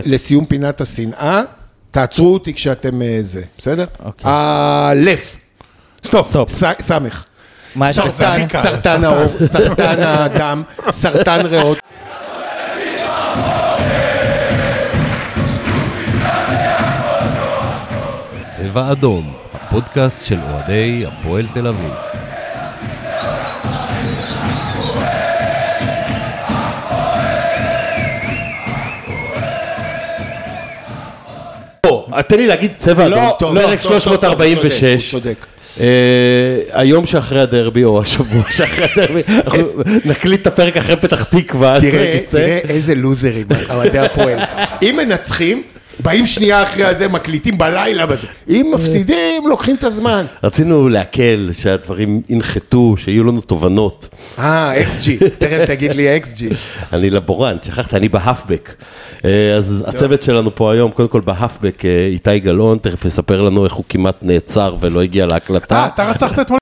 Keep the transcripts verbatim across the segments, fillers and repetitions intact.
לסיום פינת השנאה, תעצרו אותי כשאתם זה, בסדר? הלף. סטופ. סטופ. סמך. מה יש סרטן, בסמך? סרטן העור, סרטן הדם, סרטן ריאות. צבע אדום, הפודקאסט של אוהדי הפועל תל אביב. תן לי להגיד צבע אדום, פרק שלוש מאות ארבעים ושש. הוא צודק. היום שאחרי הדרבי, או השבוע שאחרי הדרבי, נקליט את הפרק אחרי פתח תקווה. תראה איזה לוזרים, אוהדי הפועל. אם מנצחים, באים שנייה אחרי הזה, מקליטים בלילה בזה. אם מפסידים, לוקחים את הזמן. רצינו להקל, שהדברים ינחתו, שיהיו לנו תובנות. אה, אקס ג'י, תכף תגיד לי אקס ג'י. אני לבורנט, שכחת, אני בהפבק. אז הצוות שלנו פה היום, קודם כל בהפבק, איתי גלאון, תכף יספר לנו איך הוא כמעט נעצר ולא הגיע להקלטה. אתה רצחת אתמול?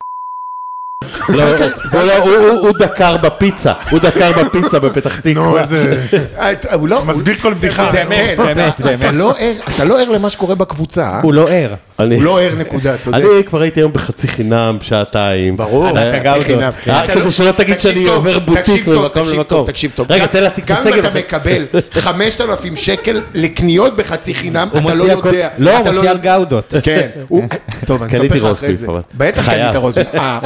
הוא דקר בפיצה, הוא דקר בפיצה בפתח תקווה. נו, איזה... הוא לא... מסביר כל בדיחה. זה אמת, באמת, באמת. אתה לא ער למה שקורה בקבוצה. הוא לא ער. הוא לא ער נקודה, צודק. אני כבר הייתי היום בחצי חינם, שעתיים. ברור, חצי חינם. כדי שלא תגיד שאני עובר בוטיק ממקום למקום. תקשיב טוב, רגע, תן להציג את הסגל. גם אם אתה מקבל חמשת אלפים שקל לקניות בחצי חינם, אתה לא יודע. לא, הוא מוציא על גאודות. כן. טוב, אני אספר לך אחרי זה. בטח קנית רוזביף.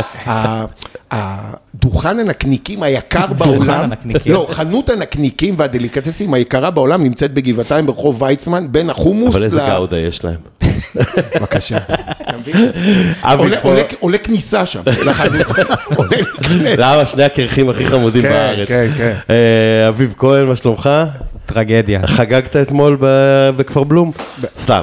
הדוכן הנקניקים היקר בעולם, לא, חנות הנקניקים והדליקטסים היקרה בעולם נמצאת בגבעתיים ברחוב ויצמן, בין החומוס ל... אבל איזה גאודה יש להם. בבקשה. עולה כניסה שם, לחנות. למה? שני הקרחים הכי חמודים בארץ. כן, כן. אביב כהן, מה שלומך? טרגדיה. חגגת אתמול בכפר בלום? סתם.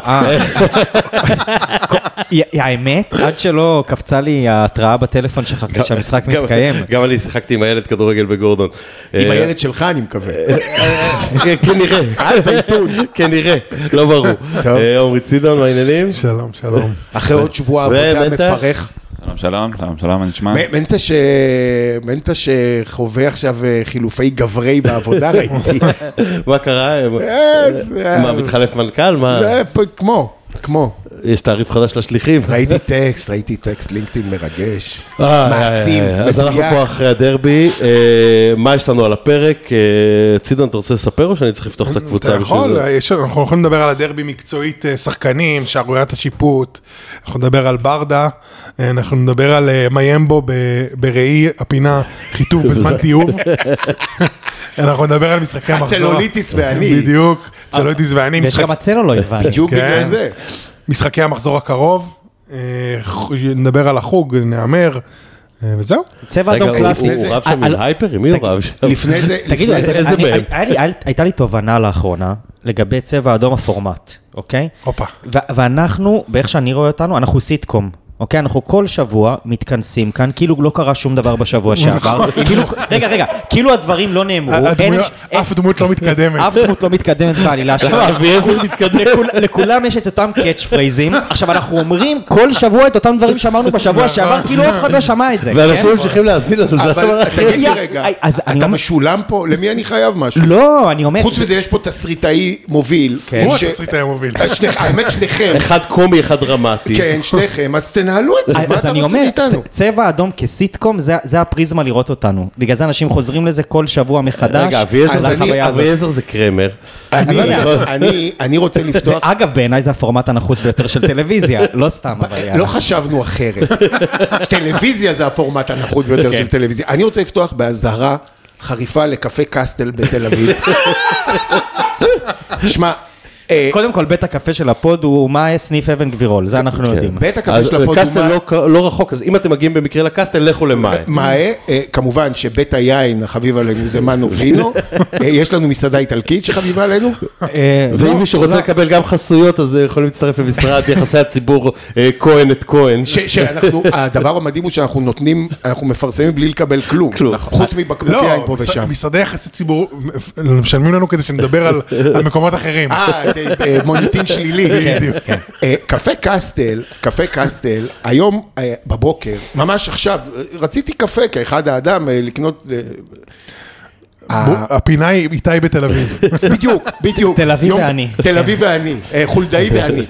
האמת, עד שלא קפצה לי ההתראה בטלפון שלך שהמשחק מתקיים. גם אני שיחקתי עם הילד כדורגל בגורדון. עם הילד שלך אני מקווה. כנראה. אה, זייתון. כנראה, לא ברור. עומרי צידון, מה העניינים? שלום, שלום. אחרי עוד שבוע עבודה מפרך. שלום, שלום, שלום, שלום, אני נשמע. מנטה שחווה עכשיו חילופי גברי בעבודה, ראיתי. מה קרה? מה, מתחלף מנכ"ל? כמו, כמו. יש תעריף חדש לשליחים. ראיתי טקסט, ראיתי טקסט, לינקדאין מרגש, מעצים, מדויק. אז אנחנו פה אחרי הדרבי, מה יש לנו על הפרק? צידון, אתה רוצה לספר או שאני צריך לפתוח את הקבוצה? אתה יכול, אנחנו יכולים לדבר על הדרבי מקצועית שחקנים, שערוריית השיפוט, אנחנו נדבר על ברדה, אנחנו נדבר על מיימבו בראי הפינה, חיטוב בזמן טיוב. אנחנו נדבר על משחקי המחזור. הצלוליטיס ואני. בדיוק, צלוליטיס ואני. ויש גם הצלו לא הבנתי. בדיוק בגלל זה. משחקי המחזור הקרוב, נדבר על החוג, נאמר, וזהו. צבע אדום קלאסי. הוא רב שם עם הייפר? מי הוא רב שם? לפני זה, תגיד, איזה מהם? הייתה לי תובנה לאחרונה, לגבי צבע אדום הפורמט, אוקיי? הופה. ואנחנו, באיך שאני רואה אותנו, אנחנו סיטקום. אוקיי, אנחנו כל שבוע מתכנסים כאן, כאילו לא קרה שום דבר בשבוע שעבר. רגע, רגע, כאילו הדברים לא נאמרו. אף דמות לא מתקדמת. אף דמות לא מתקדמת בעלילה שלה. לכולם יש את אותם קאץ' פרייזים. עכשיו, אנחנו אומרים כל שבוע את אותם דברים שאמרנו בשבוע שעבר, כאילו אף אחד לא שמע את זה. ואנשים ממשיכים להזין לנו. אבל תגיד לי רגע, אתה משולם פה? למי אני חייב משהו? לא, אני אומר... חוץ מזה, יש פה תסריטאי מוביל. הוא התסריטאי המוביל. האמת, שניכם. אחד קומי, אחד דרמטי. כן, שניכם. אז תנהלו את זה, מה אתה רוצה מאיתנו? צבע אדום כסיטקום, זה הפריזמה לראות אותנו. בגלל זה אנשים חוזרים לזה כל שבוע מחדש. רגע, אביעזר זה קרמר. אני רוצה לפתוח... אגב, בעיניי זה הפורמט הנחות ביותר של טלוויזיה, לא סתם. לא חשבנו אחרת. טלוויזיה זה הפורמט הנחות ביותר של טלוויזיה. אני רוצה לפתוח בהזהרה חריפה לקפה קסטל בתל אביב. שמע, קודם כל, בית הקפה של הפוד הוא מה סניף אבן גבירול, זה אנחנו יודעים. בית הקפה של הפוד הוא קסטל לא רחוק, אז אם אתם מגיעים במקרה לקסטל, לכו למאי. מאי, כמובן שבית היין החביב עלינו זה מנו וינו, יש לנו מסעדה איטלקית שחביבה עלינו. ואם מי שרוצה לקבל גם חסויות, אז יכולים להצטרף למשרד יחסי הציבור כהן את כהן. הדבר המדהים הוא שאנחנו נותנים, אנחנו מפרסמים בלי לקבל כלום, חוץ מבקבוקי יין פה ושם. משרדי יחסי ציבור משלמים לנו כדי שנדבר על מקומות אחרים. מוניטין שלילי. קפה קסטל, קפה קסטל, היום בבוקר, ממש עכשיו, רציתי קפה כאחד האדם לקנות הפינה היא איתי בתל אביב. בדיוק, בדיוק. תל אביב ואני. תל אביב ואני, חולדאי ואני.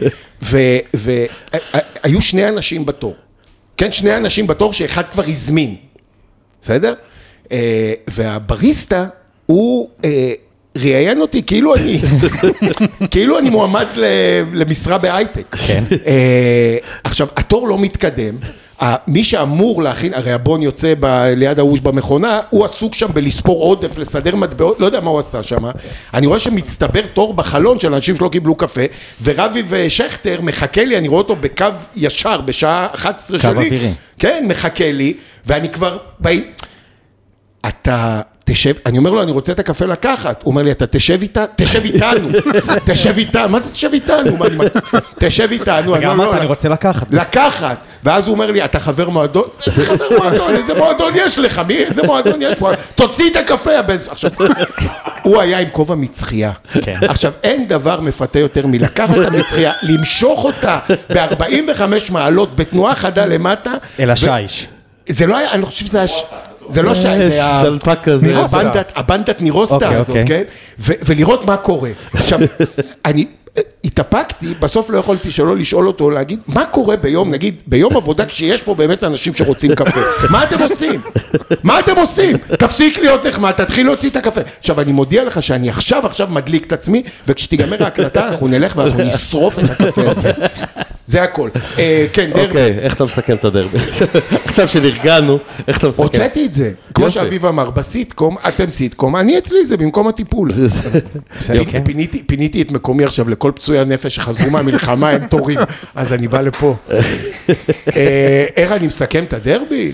והיו שני אנשים בתור. כן, שני אנשים בתור שאחד כבר הזמין. בסדר? והבריסטה הוא ראיין אותי כאילו אני, כאילו אני מועמד למשרה בהייטק. כן. עכשיו, התור לא מתקדם. מי שאמור להכין, הרי הבון יוצא ב, ליד האוש במכונה, הוא עסוק שם בלספור עודף, לסדר מטבעות, לא יודע מה הוא עשה שם. אני רואה שמצטבר תור בחלון של אנשים שלא קיבלו קפה, ורבי ושכתר מחכה לי, אני רואה אותו בקו ישר, בשעה אחת עשרה שלי. קו אווירי. כן, מחכה לי, ואני כבר, בא... אתה... תשב, אני אומר לו, אני רוצה את הקפה לקחת. הוא אומר לי, אתה תשב איתה? תשב איתנו. תשב איתנו. מה זה תשב איתנו? תשב איתנו. גם אתה, אני רוצה לקחת. לקחת. ואז הוא אומר לי, אתה חבר מועדון? איזה חבר מועדון? איזה מועדון יש לך? מי? איזה מועדון יש לך? תוציא את הקפה. עכשיו, הוא היה עם כובע מצחייה. עכשיו, אין דבר מפתה יותר מלקחת את המצחייה, למשוך אותה ב-ארבעים וחמש מעלות, בתנועה חדה למטה. אל השיש. זה לא היה, אני חושב שזה היה... זה לא שי, זה דלפק כזה. הבנדת נירוסטה הזאת, כן? ולראות מה קורה. עכשיו, אני התאפקתי, בסוף לא יכולתי שלא לשאול אותו, להגיד, מה קורה ביום, נגיד, ביום עבודה, כשיש פה באמת אנשים שרוצים קפה? מה אתם עושים? מה אתם עושים? תפסיק להיות נחמד, תתחיל להוציא את הקפה. עכשיו, אני מודיע לך שאני עכשיו, עכשיו מדליק את עצמי, וכשתיגמר ההקלטה, אנחנו נלך ואנחנו נשרוף את הקפה הזה. זה הכל. כן, דרבי. אוקיי, איך אתה מסכם את הדרבי? עכשיו שנרגענו, איך אתה מסכם? הוצאתי את זה. כמו שאביב אמר, בסיטקום, אתם סיטקום, אני אצלי זה במקום הטיפול. פיניתי את מקומי עכשיו לכל פצועי הנפש שחזרו מהמלחמה, הם תורים. אז אני בא לפה. איך אני מסכם את הדרבי?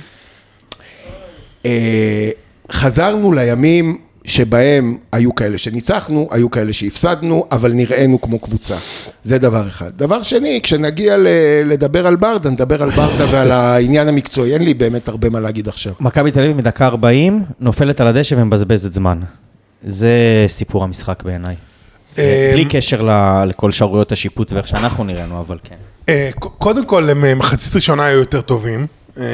חזרנו לימים שבהם היו כאלה שניצחנו, היו כאלה שהפסדנו, אבל נראינו כמו קבוצה. זה דבר אחד. דבר שני, כשנגיע לדבר על ברדה, נדבר על ברדה ועל העניין המקצועי, אין לי באמת הרבה מה להגיד עכשיו. מכבי תל אביב מדקה ארבעים, נופלת על הדשא ומבזבזת זמן. זה סיפור המשחק בעיניי. בלי קשר לכל שערויות השיפוט ואיך שאנחנו נראינו, אבל כן. קודם כל, מחצית ראשונה היו יותר טובים.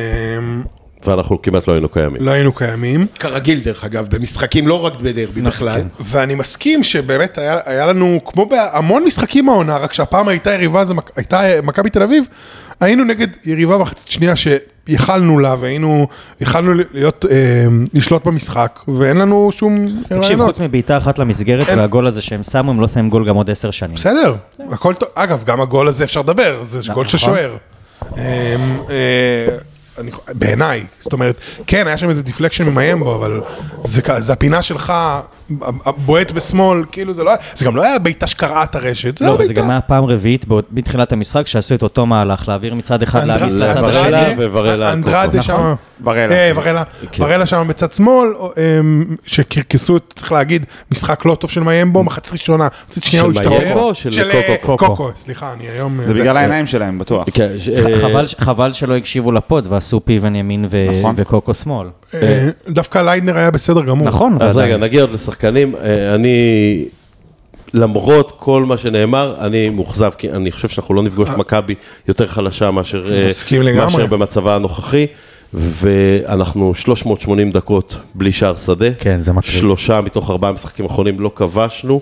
ואנחנו כמעט לא היינו קיימים. לא היינו קיימים. כרגיל דרך אגב, במשחקים לא רק בדרבי בכלל. ואני מסכים שבאמת היה, היה לנו, כמו בהמון משחקים העונה, רק שהפעם הייתה יריבה, זה, הייתה מכבי תל אביב, היינו נגד יריבה בחצית שנייה שיכלנו לה, והיינו, יכלנו להיות, אה, לשלוט במשחק, ואין לנו שום רעיונות. תקשיב, חוץ מבעיטה אחת למסגרת, אין... והגול הזה שהם שמו, הם לא שמים גול גם עוד עשר שנים. בסדר, הכל טוב. אגב, גם הגול הזה אפשר לדבר, זה גול ששוער. אה, אה, בעיניי, זאת אומרת, כן, היה שם איזה דיפלקשן ממיים בו, אבל זה, זה הפינה שלך, בועט בשמאל, כאילו זה לא, זה גם לא היה בעיטה שקראת הרשת, זה לא, לא בעיטה. זה גם היה פעם רביעית, בתחילת המשחק, שעשו את אותו מהלך, להעביר מצד אחד, להעמיס לצד השני. וורלה. אנדרדה שם, ורלה. וורלה, וורלה שם בצד שמאל, שקרקסו, צריך להגיד, משחק לא טוב של מיים בו, מחצית ראשונה, מחצית שנייה הוא השתפר. של קוקו, סליחה, אני היום... זה בגלל העיניים שלהם, בטוח. חבל שלא הקשיבו לפוד, ועשו פיוון ימין וקוקו שמאל. דווקא ליידנר היה בסדר גמור. נכון. אז רגע, נגיע עוד לשחקנים. אני, למרות כל מה שנאמר, אני מוחזב, כי אני חושב שאנחנו לא נפגוש מכבי יותר חלשה מאשר, מאשר במצבה הנוכחי, ואנחנו שלוש מאות ושמונים דקות בלי שער שדה. כן, זה מטריד. שלושה מתוך ארבעה משחקים האחרונים לא כבשנו.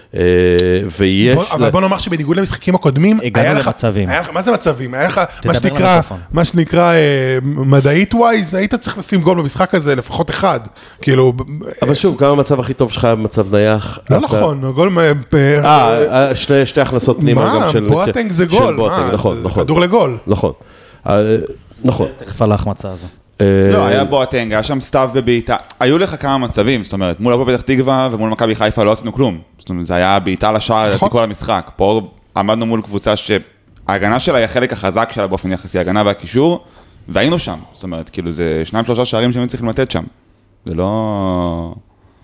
ויש... אבל בוא נאמר שבניגוד למשחקים הקודמים, הגענו למצבים. מה זה מצבים? היה לך, מה שנקרא מדעית ווייז, היית צריך לשים גול במשחק הזה, לפחות אחד. כאילו... אבל שוב, גם המצב הכי טוב שלך היה במצב נייח. לא נכון, גול... אה, שתי הכנסות פנימה גם של... מה? בואטנג זה גול. נכון, נכון. כדור לגול. נכון. נכון. תכף על ההחמצה הזו. לא, היה בואטנג, היה שם סתיו בבעיטה, היו לך כמה מצבים, זאת אומרת, מול הפועל פתח תקווה ומול מכבי חיפה לא עשינו כלום, זאת אומרת, זה היה בעיטה לשער, לדעתי כל המשחק, פה עמדנו מול קבוצה שההגנה שלה היא החלק החזק שלה באופן יחסי, ההגנה והקישור, והיינו שם, זאת אומרת, כאילו זה שניים שלושה שערים שהיינו צריכים לתת שם, זה לא...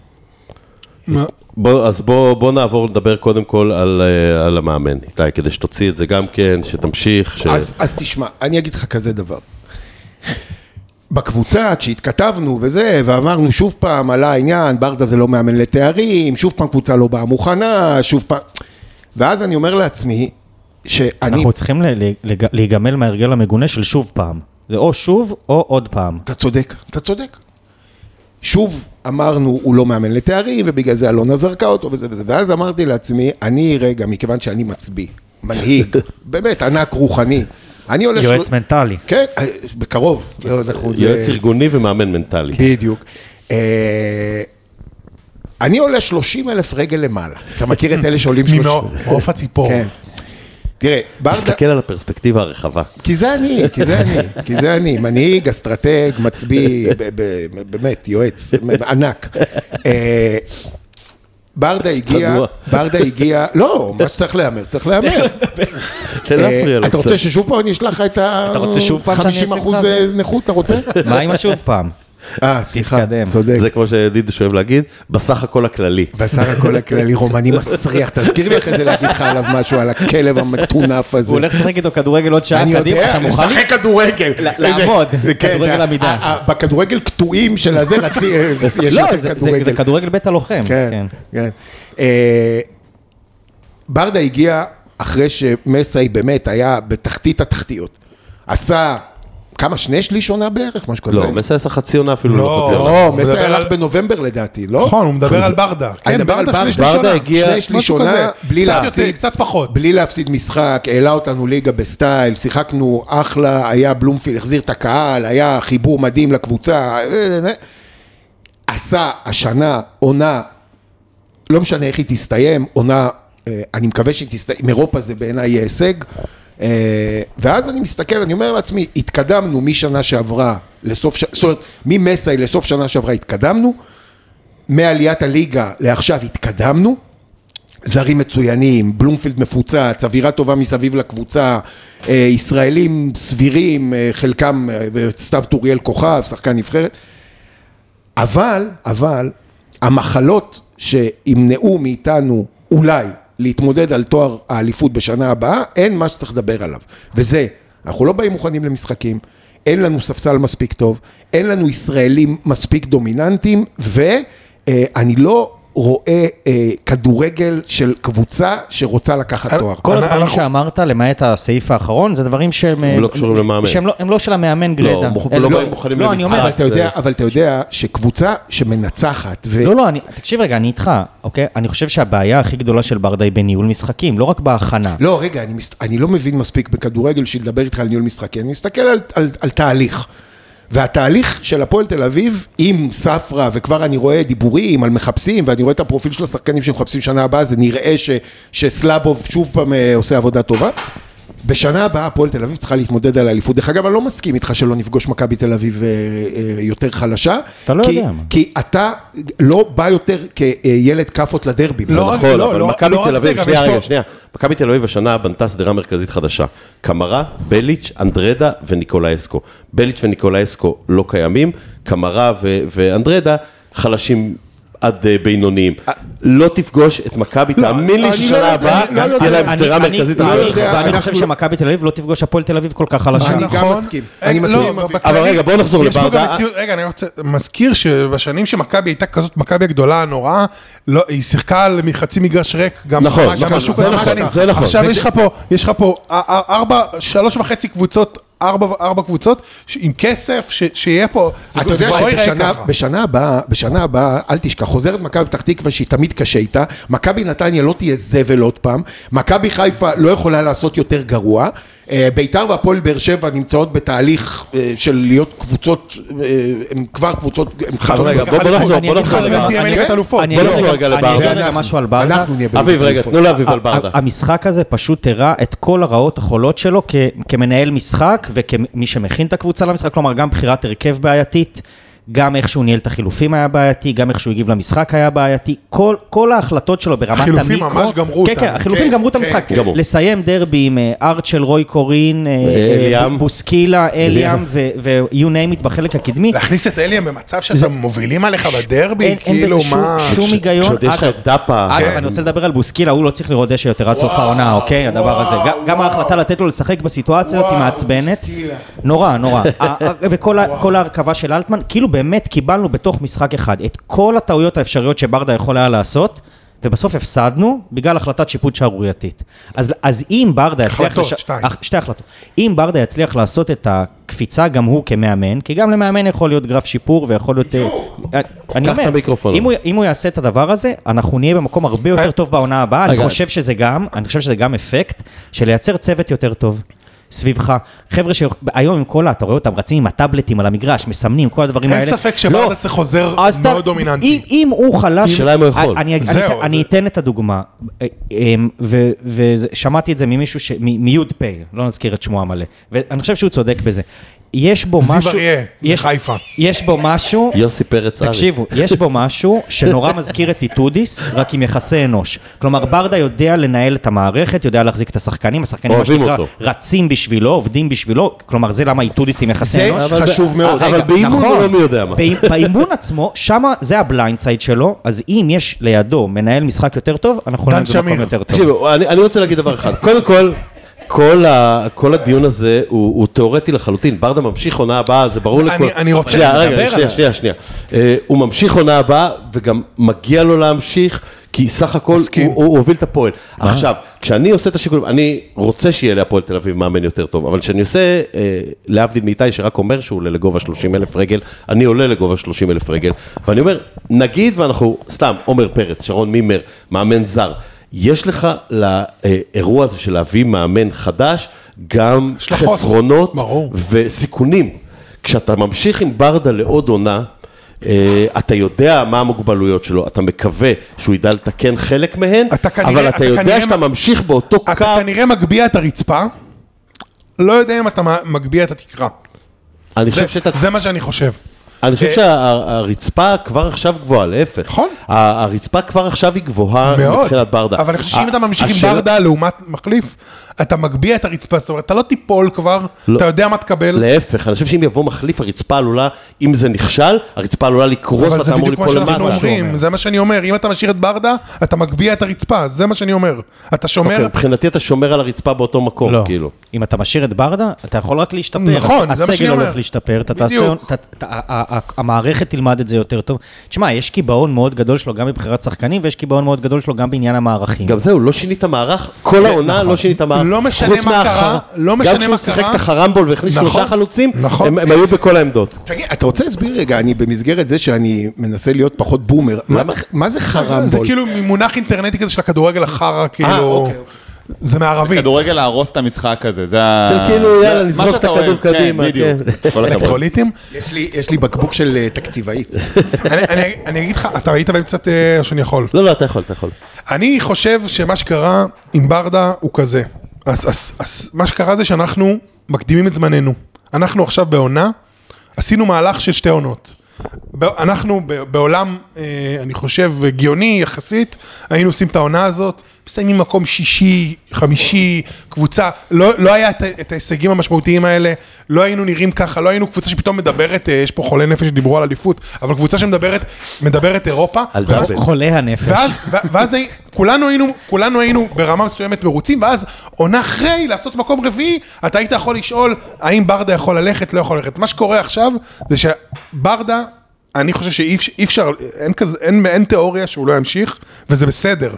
אז בוא נעבור לדבר קודם כל על המאמן, איתי, כדי שתוציא את זה גם כן, שתמשיך. אז תשמע, אני אגיד לך כזה דבר. בקבוצה, כשהתכתבנו וזה, ואמרנו שוב פעם על העניין, ברדה זה לא מאמן לתארים, שוב פעם קבוצה לא באה מוכנה, שוב פעם... ואז אני אומר לעצמי, שאני... אנחנו צריכים להיגמל מההרגל המגונה של שוב פעם. זה או שוב או עוד פעם. אתה צודק, אתה צודק. שוב אמרנו, הוא לא מאמן לתארים, ובגלל זה אלונה זרקה אותו וזה וזה, ואז אמרתי לעצמי, אני רגע, מכיוון שאני מצביא, מנהיג, באמת, ענק רוחני, אני הולך... יועץ של... מנטלי. כן, בקרוב. יועץ ארגוני ומאמן מנטלי. בדיוק. אני עולה שלושים אלף רגל למעלה. אתה מכיר את אלה שעולים שלושים? מעוף הציפור. כן. תראה, ברדה... תסתכל על הפרספקטיבה הרחבה. כי זה אני, כי זה אני, כי זה אני. מנהיג, אסטרטג, מצביא, באמת, יועץ, ענק. ברדה הגיע, ברדה הגיע, לא, מה שצריך להיאמר, צריך להיאמר. תן להפריע לו. אתה רוצה ששוב פעם אני אשלח לך את ה-חמישים אחוז נכות, אתה רוצה? מה עם השוב פעם? אה, סליחה, צודק. זה כמו שדידו שאוהב להגיד, בסך הכל הכללי. בסך הכל הכללי, רומני מסריח, תזכיר לי אחרי זה להגיד לך עליו משהו, על הכלב המטונף הזה. הוא הולך לשחק איתו כדורגל עוד שעה קדימה, אתה מוכן? אני יודע, לשחק כדורגל. לעמוד, כדורגל עמידה. בכדורגל קטועים של הזה רצי, יש לא, זה כדורגל בית הלוחם. כן, כן. ברדה הגיע אחרי שמסאי באמת היה בתחתית התחתיות. עשה... כמה, שני שליש עונה בערך, משהו כזה? לא, מסאי עשה חצי עונה אפילו לא חצי עונה. לא, מסאי הלך בנובמבר לדעתי, לא? נכון, הוא מדבר על ברדה. אני מדבר על ברדה. ברדה הגיע... שני שליש עונה, בלי להפסיד. קצת פחות. בלי להפסיד משחק, העלה אותנו ליגה בסטייל, שיחקנו אחלה, היה בלומפיל, החזיר את הקהל, היה חיבור מדהים לקבוצה. עשה השנה עונה, לא משנה איך היא תסתיים, עונה, אני מקווה שהיא תסתיים, אירופה זה בעיניי יהיה הישג, ואז אני מסתכל, אני אומר לעצמי, התקדמנו משנה שעברה לסוף, זאת אומרת, ממסאי לסוף שנה שעברה התקדמנו, מעליית הליגה לעכשיו התקדמנו, זרים מצוינים, בלומפילד מפוצץ, אווירה טובה מסביב לקבוצה, ישראלים סבירים, חלקם סתיו טוריאל כוכב, שחקן נבחרת, אבל, אבל, המחלות שימנעו מאיתנו אולי, להתמודד על תואר האליפות בשנה הבאה, אין מה שצריך לדבר עליו. וזה, אנחנו לא באים מוכנים למשחקים, אין לנו ספסל מספיק טוב, אין לנו ישראלים מספיק דומיננטיים, ואני לא רואה כדורגל של קבוצה שרוצה לקחת תואר. כל הדברים שאמרת, למעט הסעיף האחרון, זה דברים שהם... הם לא קשורים למאמן. הם לא של המאמן גרידה. לא באים מוכנים למשחק. אבל אתה יודע שקבוצה שמנצחת... לא, לא, תקשיב רגע, אני איתך, אוקיי? אני חושב שהבעיה הכי גדולה של ברדה היא בניהול משחקים, לא רק בהכנה. לא, רגע, אני לא מבין מספיק בכדורגל בשביל לדבר איתך על ניהול משחקים, אני מסתכל על תהליך. והתהליך של הפועל תל אביב עם ספרה, וכבר אני רואה דיבורים על מחפשים, ואני רואה את הפרופיל של השחקנים שמחפשים שנה הבאה, זה נראה ש, שסלאבוב שוב פעם עושה עבודה טובה. בשנה הבאה הפועל תל אביב צריכה להתמודד על האליפות. דרך אגב, אני לא מסכים איתך שלא נפגוש מכבי תל אביב יותר חלשה. אתה לא כי, יודע. כי אתה לא בא יותר כילד כפות לדרבי. זה נכון, אבל מכבי תל אביב, שנייה, רגע, שנייה. מכבי תל אביב השנה בנתה סדרה מרכזית חדשה. קמרה, בליץ', אנדרדה וניקולאסקו. בליץ' וניקולאסקו לא קיימים, קמרה ואנדרדה חלשים עד בינוניים. לא תפגוש את מכבי, תאמין לי ששנה הבאה תהיה להם סדרה מרכזית. ואני חושב שמכבי תל אביב לא תפגוש הפועל תל אביב כל כך חלשה. אני גם מסכים. אני מסכים. אבל רגע, בואו נחזור לברדה. רגע, אני רוצה, מזכיר שבשנים שמכבי הייתה כזאת, מכבי הגדולה, הנוראה, היא שיחקה על מחצי מגרש ריק, גם נכון, זה נכון. עכשיו יש לך פה ארבע, שלוש וחצי קבוצות, ארבע, ארבע קבוצות, עם כסף, ש, שיהיה פה, אתה יודע שבשנה הבאה, בשנה הבאה, אל תשכח, חוזרת מכבי פתח תקווה שהיא תמיד קשה איתה, מכבי נתניה לא תהיה זבל עוד פעם, מכבי חיפה לא יכולה לעשות יותר גרוע, ביתר והפועל באר שבע נמצאות בתהליך של להיות קבוצות, הם כבר קבוצות, רגע, בוא נחזור, בוא נחזור לברדה. בוא נחזור רגע לברדה. אני אגיד משהו על ברדה. אביב, רגע, תנו לאביב על ברדה. המשחק הזה פשוט הראה את כל הרעות החולות שלו כמנהל משחק וכמי שמכין את הקבוצה למשחק, כלומר גם בחירת הרכב בעייתית, גם איך שהוא ניהל את החילופים היה בעייתי, גם איך שהוא הגיב למשחק היה בעייתי, כל, כל ההחלטות שלו ברמת המיקרו. החילופים ממש גמרו אותם. כן, כן, החילופים גמרו את המשחק. לסיים דרבי עם ארצ'ל, רוי קורין, בוסקילה, אליאם, ו-you name it בחלק הקדמי. להכניס את אליאם במצב שאתם מובילים עליך בדרבי, כאילו מה... אין בזה שום היגיון. שעוד יש לך את דאפה. אגב, אני רוצה לדבר על בוסקילה, הוא לא צריך לראות דשא יותר עד סוף העונה, אוקיי? הדבר הזה. גם ההחלטה לתת לו לשחק בסיטואציות היא מעצבנת. נורא, נורא. וכל ההרכבה של אלטמן, כאילו באמת קיבלנו בתוך משחק אחד את כל הטעויות האפשריות שברדה יכול היה לעשות, ובסוף הפסדנו בגלל החלטת שיפוט שערורייתית. אז, אז אם ברדה יצליח... החלטות, לש... שתיים. שתי החלטות. אם ברדה יצליח לעשות את הקפיצה גם הוא כמאמן, כי גם למאמן יכול להיות גרף שיפור ויכול להיות... אני אומר, אם הוא, אם הוא יעשה את הדבר הזה, אנחנו נהיה במקום הרבה יותר טוב בעונה הבאה. אני חושב שזה גם, אני חושב שזה גם אפקט של לייצר צוות יותר טוב. סביבך, חבר'ה שהיום עם כל, אתה רואה אותם רצים עם הטאבלטים על המגרש, מסמנים, כל הדברים האלה. אין ספק שברדה צריך חוזר מאוד דומיננטי. אם הוא חלש, שאלה אם הוא יכול. אני אתן את הדוגמה, ושמעתי את זה ממישהו, מיוד פי, לא נזכיר את שמו המלא, ואני חושב שהוא צודק בזה. יש בו משהו... זיו אריה, מחיפה. יש בו משהו... יוסי פרץ ארי. תקשיבו, יש בו משהו שנורא מזכיר את איטודיס, רק עם יחסי אנוש. כלומר, ברדה יודע לנהל את המערכת, יודע להחזיק את השחקנים, השחקנים מה שנקרא רצים בשבילו, עובדים בשבילו, כלומר, זה למה איטודיס עם יחסי אנוש. זה חשוב מאוד. אבל באימון הוא לא מי יודע מה. באימון עצמו, שמה זה הבליינד סייד שלו, אז אם יש לידו מנהל משחק יותר טוב, אנחנו נהיה במקום יותר טוב. תקשיבו, אני רוצה להגיד דבר אחד. קודם כל, כל, ה, כל הדיון הזה הוא, הוא תיאורטי לחלוטין. ברדה ממשיך עונה הבאה, זה ברור לכול. אני, אני רוצה... שנייה, רגע, שנייה, שנייה, שנייה. Uh, הוא ממשיך עונה הבאה, וגם מגיע לו להמשיך, כי סך הכל הוא, הוא, הוא הוביל את הפועל. עכשיו, כשאני עושה את השיקולים, אני רוצה שיהיה להפועל תל אביב מאמן יותר טוב, אבל כשאני עושה, uh, להבדיל מאיתי, שרק אומר שהוא עולה לגובה שלושים אלף רגל, אני עולה לגובה שלושים אלף רגל, ואני אומר, נגיד, ואנחנו, סתם, עומר פרץ, שרון מימר, מאמן זר, יש לך לאירוע הזה של להביא מאמן חדש, גם חסרונות וסיכונים. כשאתה ממשיך עם ברדה לעוד עונה, אתה יודע מה המוגבלויות שלו, אתה מקווה שהוא ידע לתקן חלק מהן, אבל אתה יודע שאתה ממשיך באותו קו. אתה כנראה מגביע את הרצפה, לא יודע אם אתה מגביע את התקרה. זה מה שאני חושב. אני חושב שהרצפה כבר עכשיו גבוהה, להפך. נכון. הרצפה כבר עכשיו היא גבוהה מבחינת ברדה. אבל אני חושב שאם אתה ממשיך עם ברדה לעומת מחליף, אתה מגביע את הרצפה, זאת אומרת, אתה לא תיפול כבר, אתה יודע מה תקבל. להפך, אני חושב שאם יבוא מחליף, הרצפה עלולה, אם זה נכשל, הרצפה עלולה לקרוס ואתה אמור ליפול למטה. אבל זה בדיוק מה שאנחנו אומרים, זה מה שאני אומר, אם אתה משאיר את ברדה, אתה מגביע את הרצפה, זה מה שאני אומר. אתה שומר... מבחינתי אתה שומר על הרצפה באותו מקום, כאילו. אם אתה משאיר את ברדה, אתה יכול רק להשתפר. נכון, זה מה שאני אומר. הסגל הולך להשתפר, המערכת תלמד את זה יותר טוב. תשמע, יש קיבעון מאוד גדול שלו גם בבחירת שחקנים, ויש קיבעון מאוד גדול שלו גם בעניין המערכים. גם זהו, לא שינית מערך, כל העונה לא שינית מערך. לא משנה מה קרה, לא משנה מה קרה. גם כשהוא שיחק את החרמבול והכניס שלושה חלוצים, הם היו בכל העמדות. תגיד, אתה רוצה להסביר רגע, אני במסגרת זה שאני מנסה להיות פחות בומר, מה זה חרמבול? זה כאילו ממונח אינטרנטי כזה של הכדורגל החרה, כאילו... זה מערבית. כדורגל להרוס את המשחק הזה, זה של כאילו, יאללה, נזרוק את הכדור קדימה. אלקטרוליטים? יש לי בקבוק של תקציבאית. אני אגיד לך, אתה ראית בהם קצת או שאני יכול? לא, לא, אתה יכול, אתה יכול. אני חושב שמה שקרה עם ברדה הוא כזה. אז מה שקרה זה שאנחנו מקדימים את זמננו. אנחנו עכשיו בעונה, עשינו מהלך של שתי עונות. אנחנו בעולם, אני חושב, גיוני יחסית, היינו עושים את העונה הזאת, מסיימים מקום שישי, חמישי, קבוצה, לא, לא היה את, את ההישגים המשמעותיים האלה, לא היינו נראים ככה, לא היינו קבוצה שפתאום מדברת, יש פה חולי נפש שדיברו על אליפות, אבל קבוצה שמדברת, מדברת אירופה. חולי הנפש. ואז, ואז כולנו היינו, כולנו היינו ברמה מסוימת מרוצים, ואז עונה אחרי לעשות מקום רביעי, אתה היית יכול לשאול, האם ברדה יכול ללכת, לא יכול ללכת. מה שקורה עכשיו, זה שברדה, אני חושב שאי אפשר, אין כזה, אין, אין תיאוריה שהוא לא ימשיך, וזה בסדר.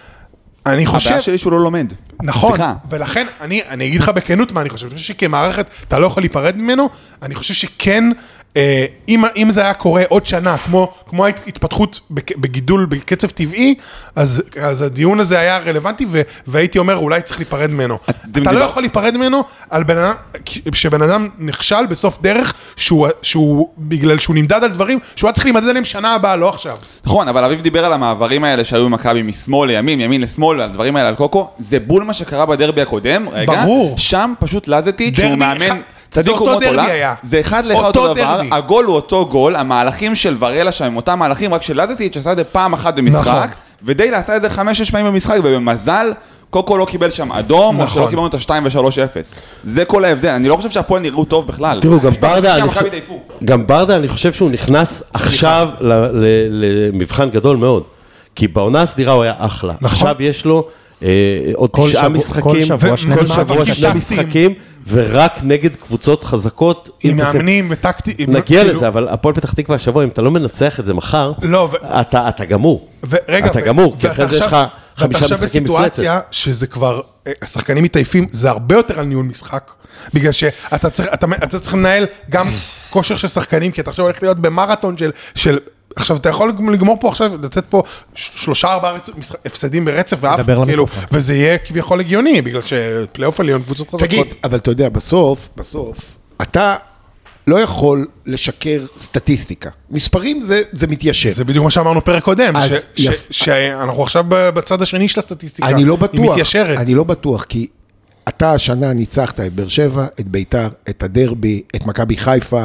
אני חושב... הבעיה שלי שהוא לא לומד. נכון, סליחה. ולכן אני, אני אגיד לך בכנות מה אני חושב. אני חושב שכמערכת אתה לא יכול להיפרד ממנו, אני חושב שכן, אה, אם, אם זה היה קורה עוד שנה, כמו, כמו ההתפתחות בגידול, בקצב טבעי, אז, אז הדיון הזה היה רלוונטי, ו, והייתי אומר, אולי צריך להיפרד ממנו. אתה דבר... לא יכול להיפרד ממנו, על בן אדם, שבן אדם נכשל בסוף דרך, שהוא, שהוא, בגלל שהוא נמדד על דברים, שהוא היה צריך להימדד עליהם שנה הבאה, לא עכשיו. נכון, אבל אביב דיבר על המעברים האלה שהיו במכבי משמאל לימין, ימין לשמאל, על הדברים האלה על קוקו, זה בול מה שקרה בדרבי הקודם, רגע, ברור. שם פשוט לזטיץ' שהוא מאמן, צדיק אומות עולה, זה אחד לאחד אותו דבר, הגול הוא אותו גול, המהלכים של ורלה שם הם אותם מהלכים, רק של לזטיץ' עשה את זה פעם אחת במשחק, ודי לעשה את זה חמש שש פעמים במשחק, ובמזל, קוקו לא קיבל שם אדום, או שלא קיבלנו את ה-שתיים ושלוש אפס. זה כל ההבדל, אני לא חושב שהפועל נראו טוב בכלל. תראו, גם ברדה, גם ברדה, אני חושב שהוא נכנס עכשיו למבחן גדול מאוד, כי בעונה הסדירה הוא היה אחלה. עכשיו יש לו עוד תשעה משחקים, כל שבוע שני משחקים, ורק נגד קבוצות חזקות. עם מאמנים וטקטיים. נגיע לזה, אבל הפועל פתח תקווה השבוע, אם אתה לא מנצח את זה מחר, אתה גמור. אתה גמור, כי אחרי זה יש לך חמישה משחקים מפלצת. ואתה עכשיו בסיטואציה שזה כבר, השחקנים מתעייפים, זה הרבה יותר על ניהול משחק, בגלל שאתה צריך לנהל גם כושר של שחקנים, כי אתה עכשיו הולך להיות במרתון של... עכשיו, אתה יכול לגמור פה עכשיו, לתת פה שלושה, ארבעה הפסדים ברצף, וזה יהיה כביכול הגיוני, בגלל שפלייאוף עליון, קבוצות חזקות. תגיד, אבל אתה יודע, בסוף, בסוף, אתה לא יכול לשקר סטטיסטיקה. מספרים זה, זה מתיישב. זה בדיוק מה שאמרנו פרק קודם, שאנחנו עכשיו בצד השני של הסטטיסטיקה. אני לא בטוח. היא מתיישרת. אני לא בטוח, כי אתה השנה ניצחת את באר שבע, את ביתר, את הדרבי, את מכבי חיפה,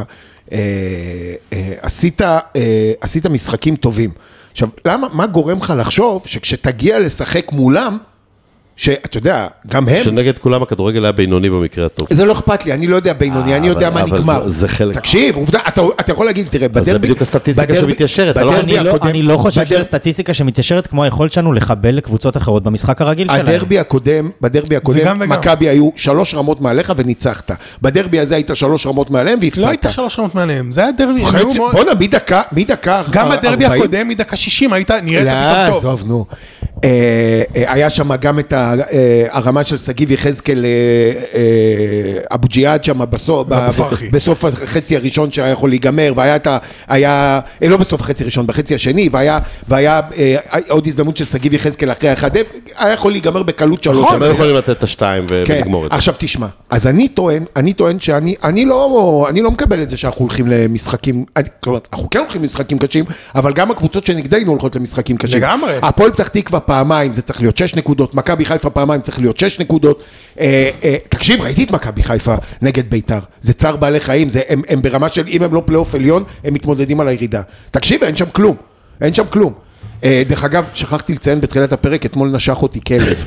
עשית, עשית משחקים טובים. עכשיו, למה, מה גורם לך לחשוב שכשתגיע לשחק מולם, שאתה יודע, גם הם... שנגד כולם הכדורגל היה בינוני במקרה הטוב. זה לא אכפת לי, אני לא יודע בינוני, אני יודע מה נגמר. זה חלק... תקשיב, עובדה, אתה יכול להגיד, תראה, בדרבי... זה בדיוק הסטטיסטיקה שמתיישרת. אני לא חושב שזה סטטיסטיקה שמתיישרת כמו היכולת שלנו לחבל לקבוצות אחרות במשחק הרגיל שלהם. הדרבי הקודם, בדרבי הקודם, מכבי היו שלוש רמות מעליך וניצחת. בדרבי הזה היית שלוש רמות מעליהם והפסדת. לא היית שלוש רמות מעליהם, זה היה דרבי... בוא'נה, מדקה... גם בדרבי הקודם, מדקה שישים, היית נראית פתאום טוב. נו. היה שם גם את הרמה של סגיב יחזקאל אבו ג'יהאד שם בסוף החצי הראשון שהיה יכול להיגמר, והיה את ה... היה, לא בסוף החצי הראשון, בחצי השני, והיה עוד הזדמנות של סגיב יחזקאל אחרי אחד, היה יכול להיגמר בקלות שלוש. הם יכולים לתת את השתיים ולגמור את זה. עכשיו תשמע, אז אני טוען, אני טוען שאני לא מקבל את זה שאנחנו הולכים למשחקים, אנחנו כן הולכים למשחקים קשים, אבל גם הקבוצות שנגדנו הולכות למשחקים קשים. לגמרי. הפועל פתח תקווה פעמיים, זה צריך להיות שש נקודות, מכבי חיפה פעמיים צריך להיות שש נקודות. תקשיב, ראיתי את מכבי חיפה נגד ביתר, זה צער בעלי חיים, הם ברמה של אם הם לא פלייאוף עליון, הם מתמודדים על הירידה. תקשיב, אין שם כלום, אין שם כלום. דרך אגב, שכחתי לציין בתחילת הפרק, אתמול נשך אותי כלב.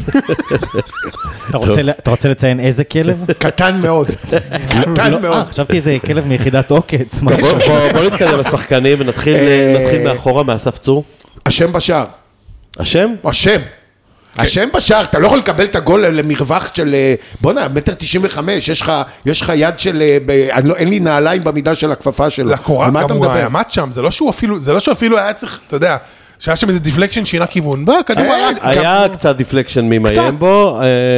אתה רוצה לציין איזה כלב? קטן מאוד, קטן מאוד. חשבתי איזה כלב מיחידת עוקץ. בוא נתקדם לשחקנים ונתחיל מאחורה מאסף צור. השם בשער. השם? השם. השם בשער, אתה לא יכול לקבל את הגול למרווח של, בוא'נה, מטר תשעים וחמש, יש לך, יש לך יד של, אין לי נעליים במידה של הכפפה שלו. לקורה, גם הוא היה עמד שם, זה לא שהוא אפילו, זה לא שהוא אפילו היה צריך, אתה יודע, שהיה שם איזה דיפלקשן שינה כיוון, בוא, כדור הרג. היה קצת דיפלקשן ממיים בו,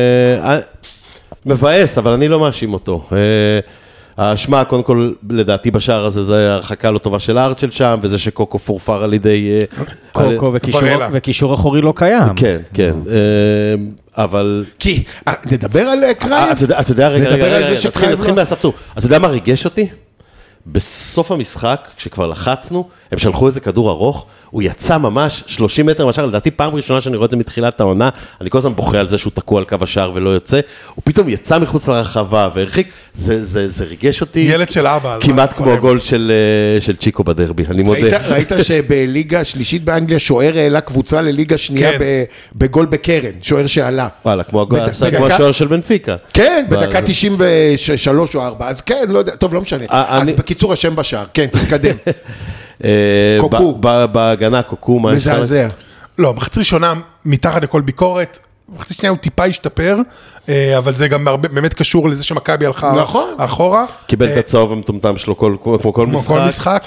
מבאס, אבל אני לא מאשים אותו. האשמה, קודם כל, לדעתי בשער הזה, זה הרחקה לא טובה של הארצ'ל שם, וזה שקוקו פורפר על ידי... קוקו וקישור אחורי לא קיים. כן, כן. אבל... כי, נדבר על קרייב? אתה יודע, רגע, רגע, רגע, נתחיל מהסף צור. אתה יודע מה ריגש אותי? בסוף המשחק, כשכבר לחצנו, הם שלחו איזה כדור ארוך, הוא יצא ממש שלושים מטר מהשער, לדעתי פעם ראשונה שאני רואה את זה מתחילת העונה, אני כל הזמן בוכה על זה שהוא תקוע על קו השער ולא יוצא, הוא פתאום יצא מחוץ לרחבה והרחיק, זה, זה, זה ריגש אותי. ילד של אבא. כמעט כמו הגול של, של צ'יקו בדרבי, אני מודה. ראית, ראית שבליגה שלישית באנגליה, שוער העלה קבוצה לליגה שנייה כן. בגול בקרן, שוער שעלה. וואלה, כמו, בד... כמו השוער של בנפיקה. כן, בדקה תשעים ושלוש או ארבע, אז כן, לא יודע, טוב, לא משנה. אז בקיצור השם בשער, כן, תתקדם. קוקו. בהגנה קוקו, מה יש לך? מזעזע. לא, בחצי ראשונה, מתחת לכל ביקורת, בחצי שנייה הוא טיפה השתפר, אבל זה גם באמת קשור לזה שמכבי הלכה אחורה. קיבל את הצהוב המטומטם שלו כמו כל משחק. כמו כל משחק.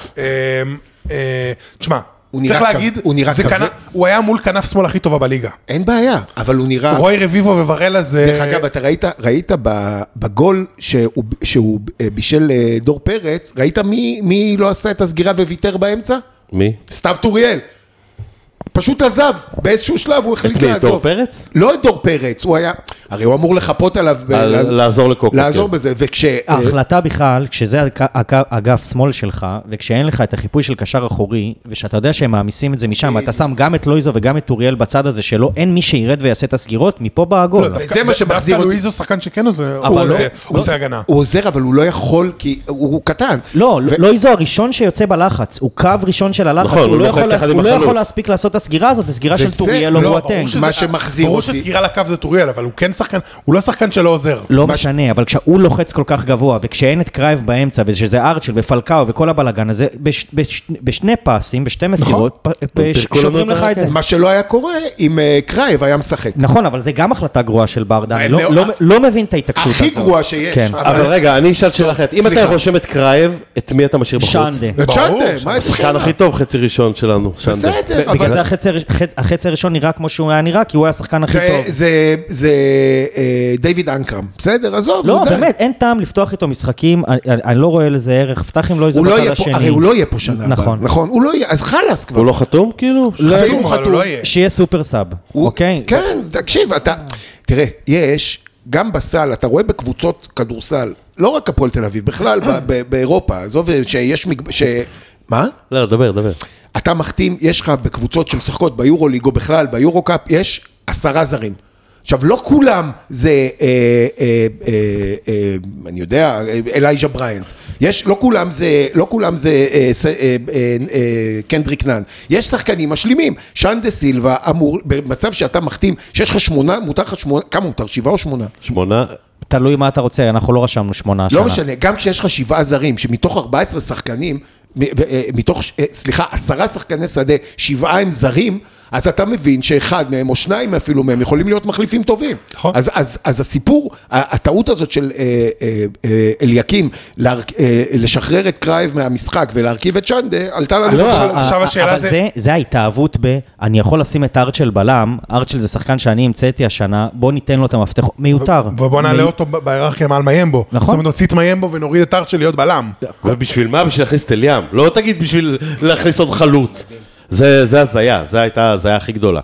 תשמע, צריך להגיד, הוא היה מול כנף שמאל הכי טובה בליגה. אין בעיה, אבל הוא נראה... רוי רביבו וברלה זה... דרך אגב, אתה ראית בגול שהוא בישל דור פרץ, ראית מי לא עשה את הסגירה וויתר באמצע? מי? סתיו טוריאל. פשוט עזב, באיזשהו שלב הוא החליט לעזוב. את מי, דור פרץ? לא את דור פרץ, הוא היה, הרי הוא אמור לחפות עליו. לעזור לקוקו. לעזור בזה, וכש... ההחלטה בכלל, כשזה אגף שמאל שלך, וכשאין לך את החיפוי של קשר אחורי, ושאתה יודע שהם מעמיסים את זה משם, אתה שם גם את לויזו וגם את טוריאל בצד הזה שלו, אין מי שירד ויעשה את הסגירות, מפה בא הגול. זה מה שמחזיר אותי. לויזו שחקן שכן עושה הגנה. הוא עוזר, אבל הוא לא יכול, כי הוא קטן. לא, לויזו הראשון שיוצא בלחץ, הוא קו ראשון של הלחץ, הוא לא יכול להספיק לעשות הסגירה הזאת, זה סגירה של טוריאל או בואטנג. מה שמחזיר ברור אותי. שסגירה לקו זה טוריאל, אבל הוא כן שחקן, הוא לא שחקן שלא עוזר. לא משנה, אבל כשהוא לוחץ כל כך גבוה, וכשאין את קרייב באמצע, ושזה ארצ'ל ופלקאו וכל הבלגן הזה, בשני פסים, בשתי מסירות, שוברים לך את זה. מה שלא היה קורה אם קרייב היה משחק. נכון, אבל זה גם החלטה גרועה של ברדה, אני לא מבין את ההתעקשות הזאת. הכי גרועה שיש. אבל רגע, אני אשאל שאלה אחרת, אם אתה רושם את קרייב, את מי אתה משאיר בחוץ? שנדה. את שנדה, מה את השחקן הכי טוב, חצי ראשון שלנו, שנדה. בגלל זה החצי הראשון נראה כמו שהוא היה נראה, כי הוא היה השחקן הכי טוב. זה דיוויד אנקרם, בסדר, עזוב. לא, באמת, אין טעם לפתוח איתו משחקים, אני לא רואה לזה ערך, פתח אם לא איזה בצד השני. הרי הוא לא יהיה פה שנה הבאה. נכון, הוא לא יהיה, אז חלס כבר. הוא לא חתום כאילו? חתום, חתום. שיהיה סופר סאב, אוקיי? כן, תקשיב, אתה, תראה, יש, גם בסל, אתה רואה בקבוצות כדורסל, לא רק הפועל תל אביב, בכלל באירופה, עזוב שיש, מה? לא, דבר, דבר. אתה מחתים, יש לך בקבוצות שמשחקות ביורוליג או בכלל, ביורוקאפ, יש עשרה זרים. עכשיו, לא כולם זה, אה, אה, אה, אה, אני יודע, אלייג'ה בריינט. יש, לא כולם זה, לא כולם זה אה, אה, אה, אה, קנדריק נאן. יש שחקנים משלימים. שנדה סילבה אמור, במצב שאתה מחתים, שיש לך שמונה, מותר לך שמונה, כמה מותר? שבעה או שמונה? שמונה. תלוי מה אתה רוצה, אנחנו לא רשמנו שמונה השנה. לא משנה, גם כשיש לך שבעה זרים, שמתוך ארבעה עשר שחקנים, מתוך, סליחה, עשרה שחקני שדה, שבעה הם זרים, אז אתה מבין שאחד מהם או שניים אפילו מהם יכולים להיות מחליפים טובים. אז, אז, אז הסיפור, הטעות הזאת של אליקים, לשחרר את קרייב מהמשחק ולהרכיב את שנדה, עלתה לנו. עכשיו השאלה זה... אבל זה ההתאהבות ב, אני יכול לשים את ארצ'ל בלם, ארצ'ל זה שחקן שאני המצאתי השנה, בוא ניתן לו את המפתח, מיותר. בוא נעלה אותו בהיררכיה מעל מיימבו. נכון. זאת אומרת, נוציא את מיימבו ונוריד את ארצ'ל להיות בלם. ובשביל מה? בשביל להכניס את אליאם. לא תגיד בשביל להכניס עוד חלוץ. זה, זה הזיה, זה הייתה, זה היה הכי גדולה.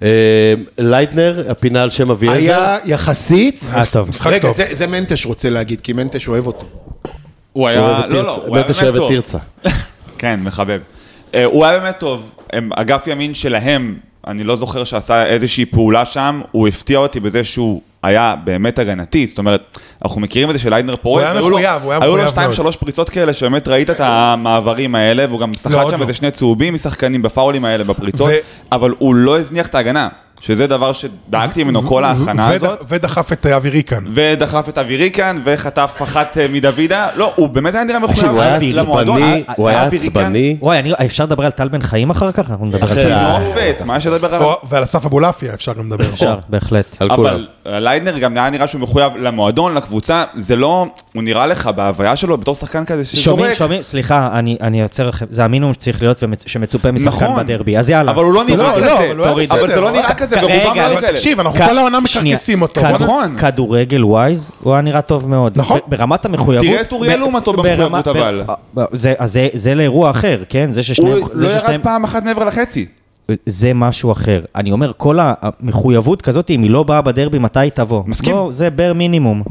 לייטנר, הפינה על שם אביעזר. היה יחסית. משחק רגע, טוב. זה, זה מנטש רוצה להגיד, כי מנטש אוהב אותו. הוא היה, לא, לא, הוא היה באמת טוב. תרצה. כן, מחבב. הוא היה באמת טוב. אגף ימין שלהם, אני לא זוכר שעשה איזושהי פעולה שם, הוא הפתיע אותי בזה שהוא היה באמת הגנתי, זאת אומרת, אנחנו מכירים את זה של לייטנר פורט, הוא היה מחויב, הוא היה מחויב מאוד. היו לו שתיים שלוש פריצות כאלה, שבאמת ראית את המעברים האלה, והוא גם שחק שם איזה שני צהובים משחקנים בפאולים האלה, בפריצות, אבל הוא לא הזניח את ההגנה. שזה דבר שדאגתי ממנו כל ההכנה הזאת. ודחף את אוויריקן. ודחף את אוויריקן, וחטף אחת מדוידה. לא, הוא באמת היה נראה מחויב. הוא היה עצבני, הוא היה עצבני. וואי, אפשר לדבר על טל בן חיים אחר כך? אנחנו נדבר על טל נופת, מה יש לדבר עליו? ועל אסף אבולעפיה אפשר גם לדבר. אפשר, בהחלט. אבל ליידנר גם נראה שהוא מחויב למועדון, לקבוצה, זה לא, הוא נראה לך בהוויה שלו בתור שחקן כזה שומעים, שומעים, סליחה, אני אעצר לכם, זה המינימום שצריך להיות שמצופה משחקן בדרבי, אז יאללה. אבל הוא לא נראה כזה, אבל זה לא נראה כזה, ברובם לא כאלה. תקשיב, אנחנו כל העונה מקרקסים אותו. נכון. כדורגל ווייז, הוא היה נראה טוב מאוד. נכון. ברמת המחויבות. תראה את אוריאל לעומתו במחויבות אבל. זה לאירוע אחר, כן? הוא לא ירד פעם אחת מעבר לחצי. זה משהו אחר. אני אומר, כל המחויבות כזאת, אם היא לא באה בדרבי, מתי היא תבוא? מסכים. זה בר מינימום.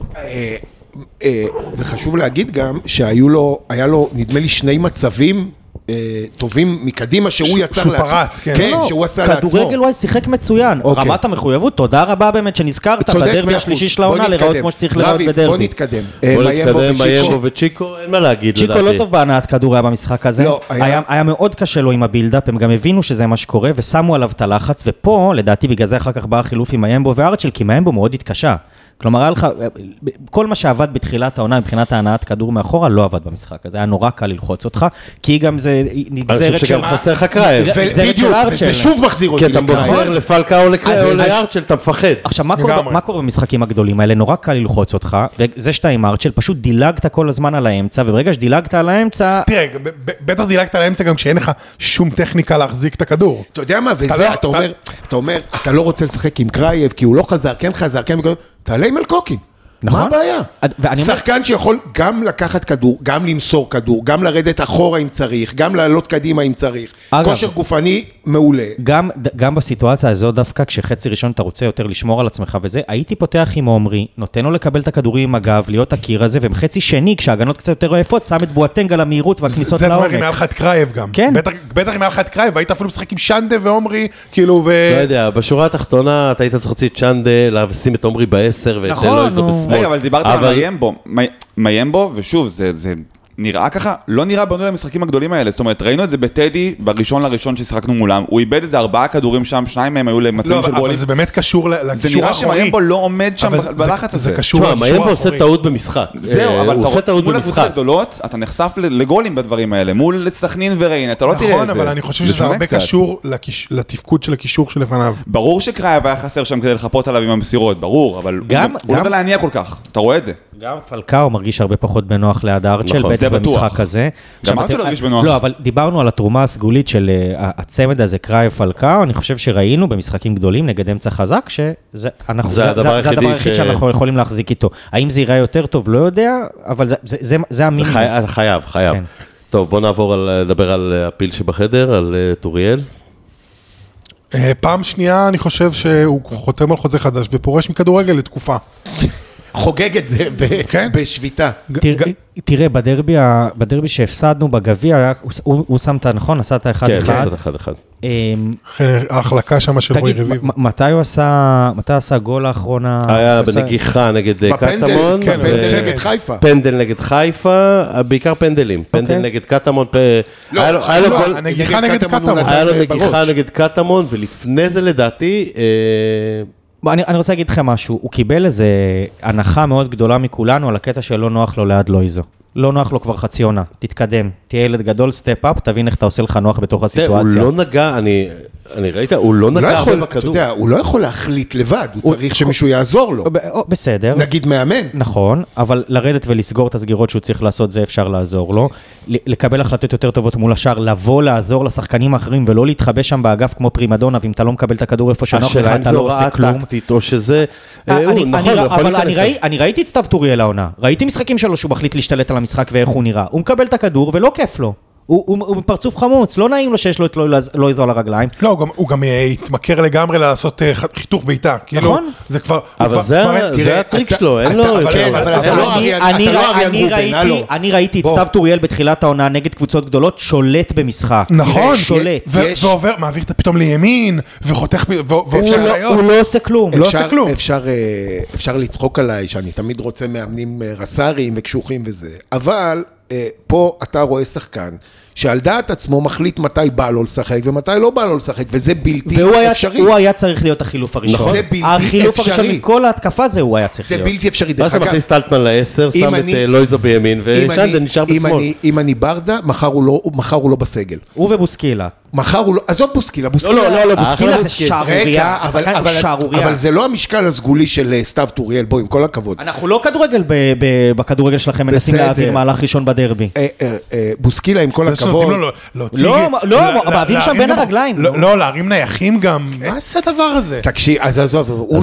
וחשוב להגיד גם שהיו לו, היה לו, נדמה לי, שני מצבים טובים מקדימה שהוא יצר לעצמו. שהוא פרץ, כן. כן, שהוא עשה לעצמו. כדורגל וואי שיחק מצוין. רמת המחויבות, תודה רבה באמת שנזכרת בדרבי השלישי של העונה, לראות כמו שצריך לראות בדרבי. בוא נתקדם. בוא נתקדם, מיימבו וצ'יקו, אין מה להגיד לדעתי. צ'יקו לא טוב בהנעת כדור היה במשחק הזה. היה מאוד קשה לו עם הבילדאפ, הם גם הבינו שזה מה שקורה, ושמו עליו את הלחץ, ופה, לדעתי, בגלל זה אחר כך בא החילוף עם מיימבו וארצ'ל, כי מיימבו מאוד התקשה. כלומר, היה לך, כל מה שעבד בתחילת העונה, מבחינת ההנעת כדור מאחורה, לא עבד במשחק הזה. היה נורא קל ללחוץ אותך, כי גם זה נגזרת של... אני חושב שגם חסר לך קרייב. בדיוק, זה שוב מחזיר אותי לקרייב. כי אתה מוסר לפלקאו או לארצ'ל, אתה מפחד. עכשיו, מה קורה במשחקים הגדולים האלה? נורא קל ללחוץ אותך, וזה שאתה עם ארצ'ל, פשוט דילגת כל הזמן על האמצע, וברגע שדילגת על האמצע... תראה, בטח דילגת על האמצע גם כשאין לך שום טכניקה להחזיק את הכדור. אתה יודע מה, וזה, אתה אומר, אתה אומר, אתה לא רוצה לשחק עם קרייב, כי הוא לא חזר, כן חזר, כן חזר, תעלה עם אלקוקין. מה הבעיה? שחקן שיכול גם לקחת כדור, גם למסור כדור, גם לרדת אחורה אם צריך, גם לעלות קדימה אם צריך. כושר גופני מעולה. גם בסיטואציה הזו דווקא, כשחצי ראשון אתה רוצה יותר לשמור על עצמך וזה, הייתי פותח עם עומרי, נותן לו לקבל את הכדורים עם הגב, להיות הקיר הזה, ומחצי שני, כשההגנות קצת יותר רעפות, שם את בואטנג על המהירות והכניסות לעומק. זה דבר אם היה לך את קרייב גם. כן. בטח אם היה לך את קרייב, היית אפילו משחק עם שנדה ועומרי, כאילו ו... לא יודע, בשורה התחתונה, אתה היית צריך להוציא את שנדה, לשים את עומרי בעשר, ואת אלויזו בשמאל. רגע, אבל דיברת על מיימבו, מיימבו, ושוב, זה נראה ככה, לא נראה בנו למשחקים הגדולים האלה, זאת אומרת, ראינו את זה בטדי, בראשון לראשון ששחקנו מולם, הוא איבד איזה ארבעה כדורים שם, שניים מהם היו למצבים של גולים. אבל זה באמת קשור לקישור האחורי. זה נראה שמיימבו לא עומד שם בלחץ הזה. זה קשור לקישור האחורי. מיימבו עושה טעות במשחק. זהו, אבל הוא עושה טעות מול במשחק. הקבוצות הגדולות, אתה נחשף לגולים בדברים האלה, מול סכנין וריינה, אתה לא תראה את זה. נכון, אבל אני חושב שזה הרבה קשור לתפקוד של הקישור שלפניו. ברור שקרייב היה חסר שם כדי לחפות עליו עם המסירות, ברור, אבל הוא לא יודע להניע כל כך, אתה רואה את זה. גם פלקאו מרגיש הרבה פחות בנוח ליד ארצ'ל, נכון, בטח במשחק הזה. גם ארצ'ל הרגיש בנוח. לא, אבל דיברנו על התרומה הסגולית של הצמד הזה, קרייב פלקאו, אני חושב שראינו במשחקים גדולים נגד אמצע חזק, שזה הדבר היחיד שאנחנו יכולים להחזיק איתו. האם זה ייראה יותר טוב? לא יודע, אבל זה המינימום. חייב, חייב. טוב, בוא נעבור לדבר על הפיל שבחדר, על טוריאל. פעם שנייה אני חושב שהוא חותם על חוזה חדש ופורש מכדורגל לתקופה. חוגג את זה בשביתה. תראה, בדרבי שהפסדנו בגביע, הוא שם את הנכון, עשה את האחד אחד. כן, אחד אחד. ההחלקה שם של רוי רביב. מתי הוא עשה, מתי עשה גול האחרונה? היה בנגיחה נגד קטמון. בפנדל נגד חיפה. פנדל נגד חיפה, בעיקר פנדלים. פנדל נגד קטמון. היה לו נגיחה נגד קטמון. היה לו נגיחה נגד קטמון, ולפני זה לדעתי... אני, אני רוצה להגיד לכם משהו, הוא קיבל איזו הנחה מאוד גדולה מכולנו על הקטע שלא נוח לו ליד לויזו. לא נוח לו כבר חצי עונה, תתקדם, תהיה ילד גדול, סטפ אפ, תבין איך אתה עושה לך נוח בתוך הסיטואציה. הוא לא נגע, אני, אני ראית, הוא לא נגע הרבה בכדור. אתה יודע, הוא לא יכול להחליט לבד, הוא צריך שמישהו יעזור לו. בסדר. נגיד מאמן. נכון, אבל לרדת ולסגור את הסגירות שהוא צריך לעשות, זה אפשר לעזור לו. לקבל החלטות יותר טובות מול השאר, לבוא לעזור לשחקנים האחרים, ולא להתחבא שם באגף כמו פרימדונה, ואם אתה לא מקבל את הכדור איפה שנוח לך, אתה לא עושה כלום. או שזה, אבל אני ראיתי את סתיו טוריאל העונה, ראיתי משחקים שלו שהוא מחליט להשתלט על המשחק ואיך הוא נראה. הוא מקבל את הכדור ולא כיף לו. הוא פרצוף חמוץ, לא נעים לו שיש לו את לא יזור לרגליים. לא, הוא גם התמכר לגמרי לעשות חיתוך ביתה. נכון. זה כבר... אבל זה הטריק שלו, אין לו... אני ראיתי את סתיו טוריאל בתחילת העונה נגד קבוצות גדולות, שולט במשחק. נכון. שולט. ועובר, מעביר את פתאום לימין, וחותך... הוא לא עושה כלום. לא עושה כלום. אפשר לצחוק עליי, שאני תמיד רוצה מאמנים רס"רים וקשוחים וזה. אבל... פה אתה רואה שחקן שעל דעת עצמו מחליט מתי בא לו לשחק ומתי לא בא לו לשחק, וזה בלתי אפשרי. והוא היה צריך להיות החילוף הראשון. זה בלתי החילוף אפשרי. הראשון מכל ההתקפה זה הוא היה צריך להיות. זה בלתי אפשרי. ואז אתה מכניס טלטמן לעשר, שם את לויזו בימין, ושנדן נשאר בשמאל. אם אני ברדה, מחר הוא לא בסגל. הוא ובוסקילה. מחר הוא לא, עזוב בוסקילה, בוסקילה. לא, לא, לא, בוסקילה זה שערוריה, אבל זה לא המשקל הסגולי של סתיו טוריאל, בוא, עם כל הכבוד. אנחנו לא כדורגל בכדורגל שלכם, מנסים להעביר מהלך ראשון בדרבי. בוסקילה, עם כל הכבוד. לא, לא, מעביר שם בין הרגליים. לא, להרים נייחים גם. מה זה הדבר הזה? תקשיב, אז עזוב, הוא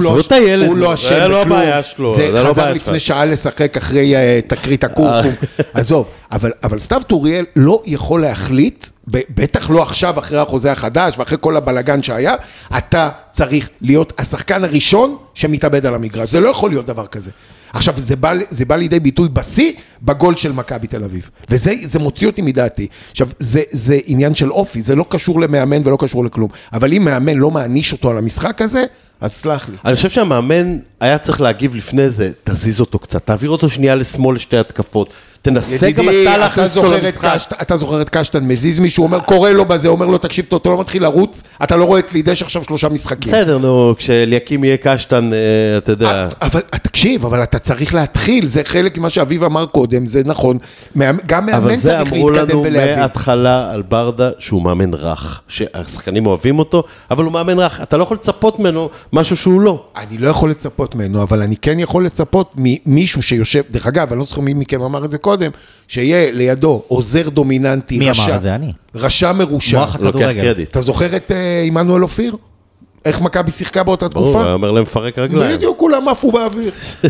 לא אשם בכלום. זה חזר לפני שעה לשחק אחרי תקרית הקורקום. עזוב, אבל סתיו טוריאל לא יכול להחליט, בטח לא עכשיו אחרי החוזה החדש ואחרי כל הבלגן שהיה, אתה צריך להיות השחקן הראשון שמתאבד על המגרש. זה לא יכול להיות דבר כזה. עכשיו, זה בא, זה בא לידי ביטוי בשיא בגול של מכבי תל אביב. וזה זה מוציא אותי מדעתי. עכשיו, זה, זה עניין של אופי, זה לא קשור למאמן ולא קשור לכלום. אבל אם מאמן לא מעניש אותו על המשחק הזה, אז סלח לי. אני חושב שהמאמן היה צריך להגיב לפני זה, תזיז אותו קצת, תעביר אותו שנייה לשמאל לשתי התקפות, תנסה גם אתה להכניס אותו למשחק. אתה זוכר את קשטן מזיז מישהו, אומר, קורא לו בזה, אומר לו, תקשיב, אתה לא מתחיל לרוץ, אתה לא רואה אצלי דש עכשיו שלושה משחקים. בסדר, נו, כשליקים יהיה קשטן, אתה יודע. אבל תקשיב, אבל אתה צריך להתחיל, זה חלק ממה שאביב אמר קודם, זה נכון, גם מאמן צריך להתקדם ולהבין. אבל זה אמרו לנו מההתחלה על ברדה, שהוא מאמן רך, שהשחקנים אוהבים אותו, אבל הוא מאמן רך, אתה לא יכול לצפות ממנו משהו שהוא לא. אני לא יכול לצפות ממנו, אבל אני כן יכול לצפות ממישהו שיושב, דרך אגב, אני לא זוכר מי מכם אמר את זה קודם, שיהיה לידו עוזר דומיננטי, מי אמר את זה? אני. רשע מרושע. לוקח קרדיט. אתה זוכר את עמנואל אופיר? איך מכבי שיחקה באותה תקופה? הוא אומר להם פרק רגליים. בדיוק, כולם עפו באוויר.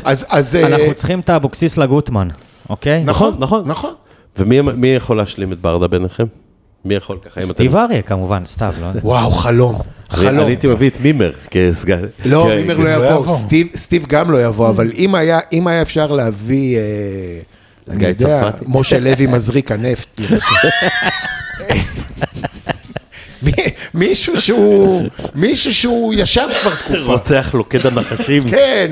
אנחנו צריכים את האבוקסיס לגוטמן, אוקיי? נכון, נכון, נכון. ומי יכול להשלים את ברדה ביניכם? מי יכול ככה? סטיב אריה כמובן, סתיו, לא? וואו, חלום. אני הייתי מביא את מימר כסגן. לא, מימר לא יבוא, סטיב גם לא יבוא, אבל אם היה אפשר להביא, אני יודע, משה לוי מזריק הנפט. מישהו שהוא, מישהו שהוא ישב כבר תקופה. רוצח לוקד הנחשים. כן,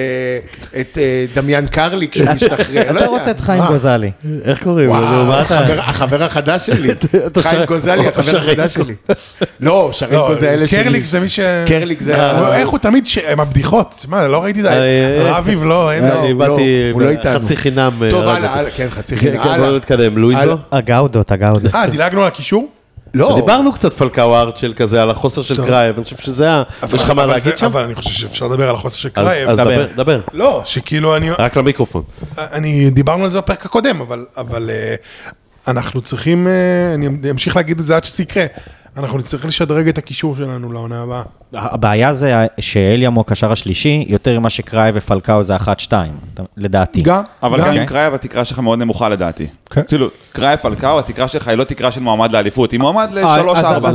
את דמיין קרליק שמשתחרר. אתה רוצה את חיים גוזלי. איך קוראים? החבר החדש שלי. חיים גוזלי, החבר החדש שלי. לא, שרן גוזלי שלי. קרליק זה מי ש... קרליק זה... איך הוא תמיד, הם הבדיחות, מה, לא ראיתי די. רביב, לא, אין לו. אני באתי חצי חינם. טוב, הלאה, כן, חצי חינם. כן, בואו נתקדם, לואיזו. הגאודות, הגאודות. אה, דילגנו על הקישור? לא. דיברנו קצת פלקאו ארצ'ל כזה, על החוסר של קרייב, אני חושב שזה היה, יש לך מה להגיד שם? אבל אני חושב שאפשר לדבר על החוסר של קרייב. אז דבר, דבר. לא, שכאילו אני... רק למיקרופון. אני, דיברנו על זה בפרק הקודם, אבל אנחנו צריכים, אני אמשיך להגיד את זה עד שזה יקרה, אנחנו נצטרך לשדרג את הקישור שלנו לעונה הבאה. הבעיה זה שאליאם הוא הקשר השלישי, יותר ממה שקרייב ופלקאו זה אחת שתיים, לדעתי. גם. אבל גם עם קרייב התקרה שלך מאוד נמוכה לדעתי. כאילו, קרייב פלקאו, התקרה שלך היא לא תקרה של מועמד לאליפות, היא מועמד ל-שלוש ארבע.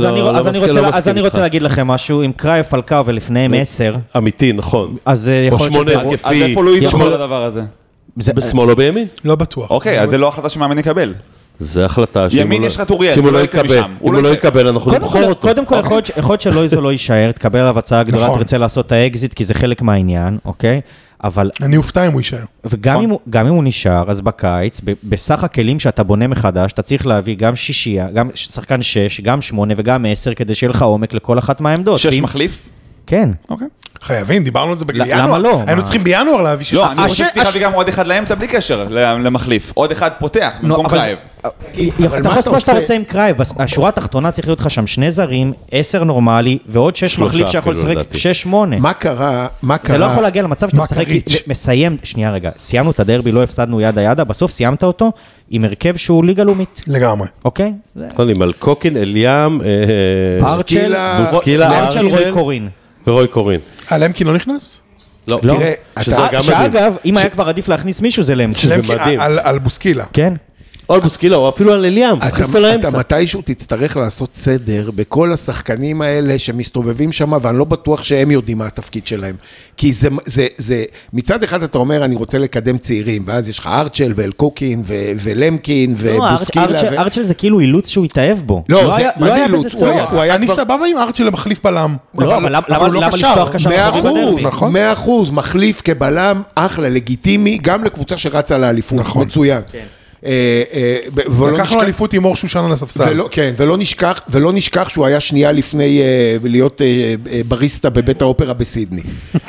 אז אני רוצה להגיד לכם משהו, עם קרייב פלקאו ולפניהם עשר. אמיתי, נכון. אז יכול להיות שזה... אז איפה לואיזו שמאל לדבר הזה? בשמאל או בימין? לא בטוח. אוקיי, אז זה לא החלטה שמאמן יקבל. זה החלטה ימין יש לך טוריאל, אם הוא לא יקבל, אם הוא לא יקבל, אנחנו נבחור אותו. קודם כל, יכול להיות שלואיזו לא יישאר, תקבל עליו הצעה גדולה, תרצה לעשות את האקזיט, כי זה חלק מהעניין, אוקיי? אבל... אני אופתע אם הוא יישאר. וגם אם הוא נשאר, אז בקיץ, בסך הכלים שאתה בונה מחדש, אתה צריך להביא גם שישייה, גם שחקן שש, גם שמונה וגם עשר, כדי שיהיה לך עומק לכל אחת מהעמדות. שש מחליף? כן. אוקיי. חייבים, דיברנו על זה בינואר. למה לא? היינו צריכים בינואר להביא שש. לא, אני חושב שצריך להביא גם עוד אחד לאמצע בלי קשר למחליף. עוד אחד פותח, במקום קרייב. אתה יכול לעשות מה שאתה רוצה עם קרייב, השורה התחתונה צריך להיות לך שם שני זרים, עשר נורמלי, ועוד שש מחליף שיכול לשחק שש שמונה. מה קרה? מה קרה? זה לא יכול להגיע למצב שאתה משחק, מסיים, שנייה רגע, סיימנו את הדרבי, לא הפסדנו ידה ידה, בסוף סיימת אותו עם הרכב שהוא ליגה לאומית. לגמרי. אוקיי? קודם, על קוקין, אליאם, ארצ'ל, בוסקילה, ארצ'ל, רוי קורין. ורוי קורין. למקין לא נכנס? לא. תראה, שאגב, אם היה כבר עדיף להכניס מישהו, זה למקין. שזה מדהים. על בוסקילה. כן. או על בוסקילה, או אפילו על אליאם. אתה מתישהו תצטרך לעשות סדר בכל השחקנים האלה שמסתובבים שם, ואני לא בטוח שהם יודעים מה התפקיד שלהם. כי זה, זה, זה, מצד אחד אתה אומר, אני רוצה לקדם צעירים, ואז יש לך ארצ'ל ואלקוקין ולמקין ובוסקילה. ארצ'ל זה כאילו אילוץ שהוא התאהב בו. לא, מה זה אילוץ? אני סבבה עם ארצ'ל למחליף בלם. לא, אבל למה לפתוח קשר? מאה אחוז, מחליף כבלם, אחלה, לגיטימי, גם לקבוצה שרצה לאליפות. מצוין. לקחנו אליפות עם אור שושן על הספסל. כן, ולא נשכח, ולא נשכח שהוא היה שנייה לפני להיות בריסטה בבית האופרה בסידני.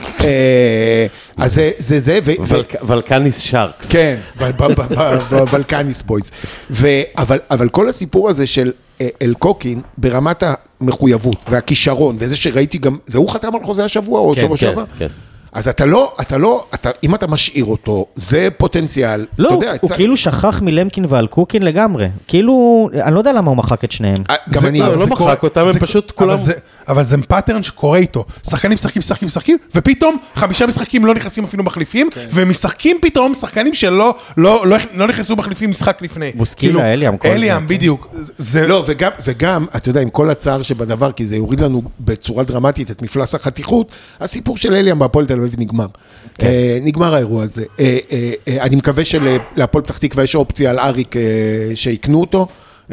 אז זה זה, ולקניס שרקס. כן, ולקניס בויז. אבל כל הסיפור הזה של אלקוקין ברמת המחויבות והכישרון, וזה שראיתי גם, זה הוא חתם על חוזה השבוע או שבוע שבוע? כן, כן. אז אתה לא, אתה לא, אתה, אם אתה משאיר אותו, זה פוטנציאל. לא, הוא, הוא צ... כאילו שכח מלמקין ואלקוקין לגמרי. כאילו, אני לא יודע למה הוא מחק את שניהם. גם אני לא מחק אותם, הם פשוט כולם... אבל זה פאטרן שקורה איתו. שחקנים משחקים, משחקים, משחקים, ופתאום חמישה משחקים לא נכנסים אפילו מחליפים, ומשחקים פתאום שחקנים שלא לא, לא, לא נכנסו מחליפים משחק לפני. בוסקילה, אליאם. אליאם, בדיוק. לא, וגם, וגם, אתה יודע, עם כל הצער שבדבר, כי זה יוריד לנו בצורה דרמטית את מפלס החתיכות, הסיפור של אליאם בהפועל תל אביב נגמר. נגמר האירוע הזה. אני מקווה שלהפועל פתח תקווה יש אופציה על אריק שיקנו אותו.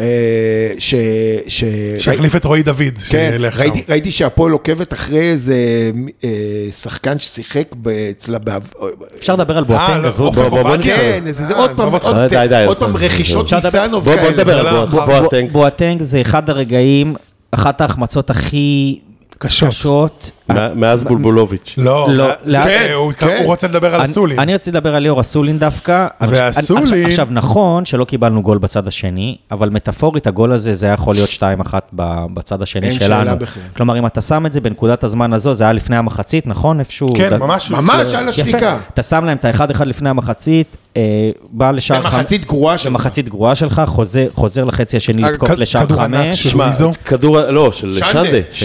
שהחליף את רועי דוד. ראיתי שהפועל עוקבת אחרי איזה שחקן ששיחק אצלה. אפשר לדבר על בואטנג. כן, זה עוד פעם רכישות ניסנוב. בוא נדבר על בואטנג. בואטנג זה אחד הרגעים, אחת ההחמצות הכי קשות. מאז בולבולוביץ'. לא, הוא רוצה לדבר על אסולין. אני רציתי לדבר על ליאור אסולין דווקא. ואסולין... עכשיו נכון שלא קיבלנו גול בצד השני, אבל מטאפורית הגול הזה זה היה יכול להיות שתיים אחת בצד השני שלנו. כלומר, אם אתה שם את זה בנקודת הזמן הזו, זה היה לפני המחצית, נכון? איפשהו... כן, ממש. ממש על השתיקה. אתה שם להם את האחד אחד לפני המחצית, בא לשער... במחצית גרועה שלך. במחצית גרועה שלך, חוזר לחצי השני לתקוף לשער חמש. שמע, כדור, לא, של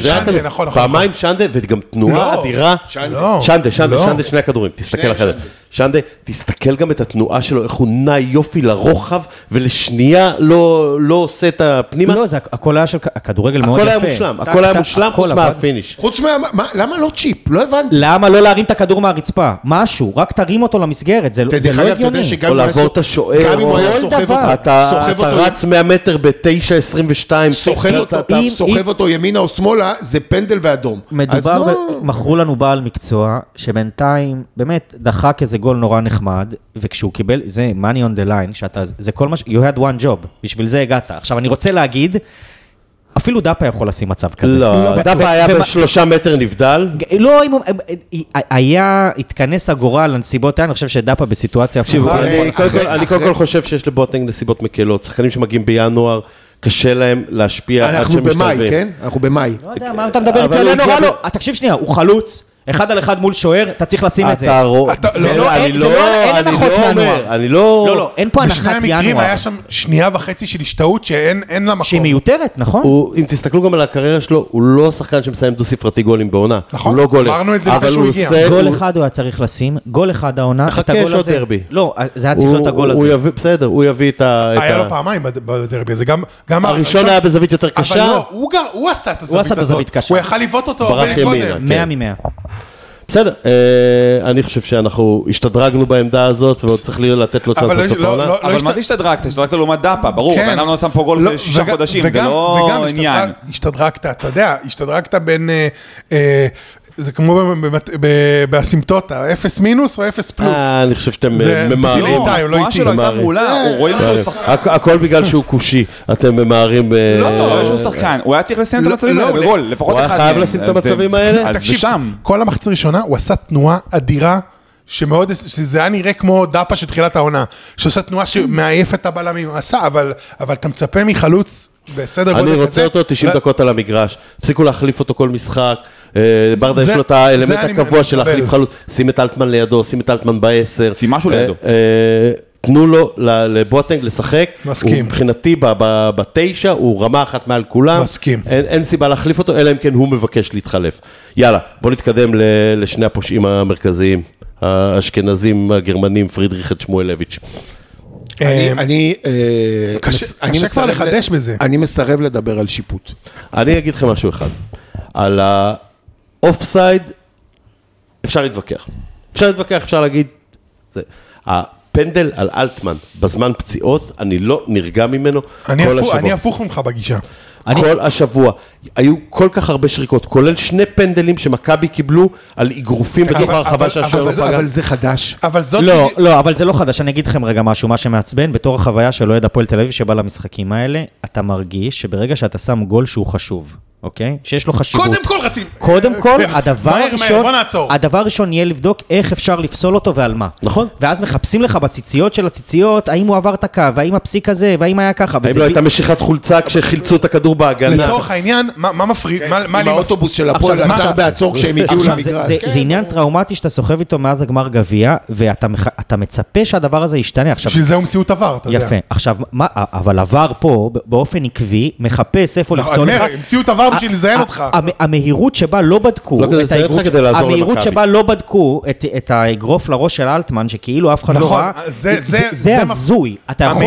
שנדה. פעמיים שנדה, וגם תנועה אדירה. שנדה, שנדה, שנדה, שני הכדורים, תסתכל אחרי זה. שנדה, תסתכל גם את התנועה שלו, איך הוא נע יופי לרוחב, ולשנייה לא, לא עושה את הפנימה. לא, זה הכל היה של הכדורגל מאוד יפה. הכל היה מושלם, הכל היה מושלם, חוץ מהפיניש. חוץ מה, למה לא צ'יפ? לא הבנתי. למה לא להרים את הכדור מהרצפה? משהו, רק תרים אותו למסגרת, זה לא הגיוני. או לעבור את השוער, גם אם הוא היה סוחב אותו. אתה רץ מאה מטר ב-תשע עשרים ושתיים. סוחב אותו ימינה או שמאלה, זה פנדל ואדום. מדובר, מכרו לנו בעל מקצוע, שבינתיים, באמת, דחק איזה גול נורא נחמד, וכשהוא קיבל, זה money on the line, שאתה, זה כל מה ש... you had one job, בשביל זה הגעת. עכשיו, אני רוצה להגיד, אפילו דאפה יכול לשים מצב כזה. לא, דאפה היה בשלושה מטר נבדל. לא, היה, התכנס הגורל לנסיבות האלה, אני חושב שדאפה בסיטואציה הפוכה. אני קודם כל חושב שיש לבוטנג נסיבות מקלות, שחקנים שמגיעים בינואר, קשה להם להשפיע עד שהם משתלבים. אנחנו במאי, כן? אנחנו במאי. לא יודע, מה אתה מדבר איתי עלינו? תקשיב שנייה, הוא חלוץ. אחד על אחד מול שוער, אתה צריך לשים את זה. זה לא, אני לא, אני לא אומר, אני לא... לא, לא, אין פה הנחת ינואר. בשני המקרים היה שם שנייה וחצי של השתאות שאין לה מקום. שהיא מיותרת, נכון? אם תסתכלו גם על הקריירה שלו, הוא לא שחקן שמסיים דו ספרתי גולים בעונה. נכון, אמרנו את זה לפני שהוא הגיע. גול אחד הוא היה צריך לשים, גול אחד העונה, את הגול הזה. לא, זה היה צריך להיות הגול הזה. בסדר, הוא יביא את ה... היה לו פעמיים בדרבי, זה גם... הראשון היה בזווית יותר קשה. אבל לא, הוא עשה את הזווית הזאת. הוא יכל לבעוט אותו מאה ממאה. בסדר, אני חושב שאנחנו השתדרגנו בעמדה הזאת, ועוד צריך לתת לו צד סוף העונה. אבל מה זה השתדרגת? השתדרגת לעומת דאפה, ברור, ואנחנו לא שם פה גול שישה חודשים, זה לא עניין. וגם השתדרגת, אתה יודע, השתדרגת בין, זה כמו באסימפטוטה, אפס מינוס או אפס פלוס. אני חושב שאתם ממהרים. התנועה שלו הייתה מעולה, רואים שהוא שחקן. הכל בגלל שהוא קושי, אתם ממהרים. לא, לא, שהוא שחקן, הוא היה צריך לשים את המצבים האלה בגול, לפחות אחד. הוא היה חייב לשים את המצבים האלה. תקשיב, כל המחצית הראשונה הוא עשה תנועה אדירה, שמאוד, שזה היה נראה כמו דאפה של תחילת העונה, שעושה תנועה שמעייף את הבלמים, עשה, אבל, אבל אתה מצפה מחלוץ בסדר גודל כזה. אני רוצה אותו תשעים דקות על המגרש, הפסיקו להחליף אותו כל משחק, ברדה יש לו את האלמנט הקבוע של להחליף חלוץ, שים את אלטמן לידו, שים את אלטמן בעשר. שים משהו לידו. תנו לו לבוטנג לשחק, מסכים. מבחינתי בתשע הוא רמה אחת מעל כולם, מסכים. אין, אין סיבה להחליף אותו, אלא אם כן הוא מבקש להתחלף. יאללה, בוא נתקדם לשני הפושעים המרכזיים, האשכנזים, הגרמנים, פרידריך את שמואלביץ'. אני, אני, קשה כבר לחדש בזה. אני מסרב לדבר על שיפוט. אני אגיד לכם משהו אחד, על האופסייד, אפשר להתווכח. אפשר להתווכח, אפשר להגיד, זה, הפנדל על אלטמן בזמן פציעות, אני לא נרגע ממנו כל השבוע. אני הפוך ממך בגישה. כל השבוע. היו כל כך הרבה שריקות, כולל שני פנדלים שמכבי קיבלו על אגרופים בתוך הרחבה שהשוער פגע. אבל זה חדש. לא, לא, אבל זה לא חדש. אני אגיד לכם רגע משהו, מה שמעצבן, בתור החוויה של אוהד הפועל תל אביב שבא למשחקים האלה, אתה מרגיש שברגע שאתה שם גול שהוא חשוב, אוקיי? שיש לו חשיבות. קודם כל רצים. קודם כל, הדבר הראשון, הדבר הראשון יהיה לבדוק איך אפשר לפסול אותו ועל מה. נכון. ואז מחפשים לך בציציות של הציציות, האם הוא עבר את הקו, האם הפסיק הזה, והאם היה ככה. האם לא הייתה משיכת חולצה כשחילצו את הכדור בהגנה. לצורך העניין, מה מפריד? עם האוטובוס של הפועל עצר בעצור כשהם הגיעו למגרש. זה עניין טראומטי שאתה סוחב איתו מאז הגמר גביע, ואתה מצפה שהדבר הזה ישתנה. בשביל זה הוא מציאות עבר, אתה יודע. יפה. עכשיו, אבל עבר פה, באופן עקבי, מחפש איפה לפסול לך. מציאות עבר בשביל לזיין אותך. המהירות שבה לא בדקו, המהירות שבה לא בדקו את האגרוף לראש של אלטמן, שכאילו אף אחד לא ראה, זה הזוי.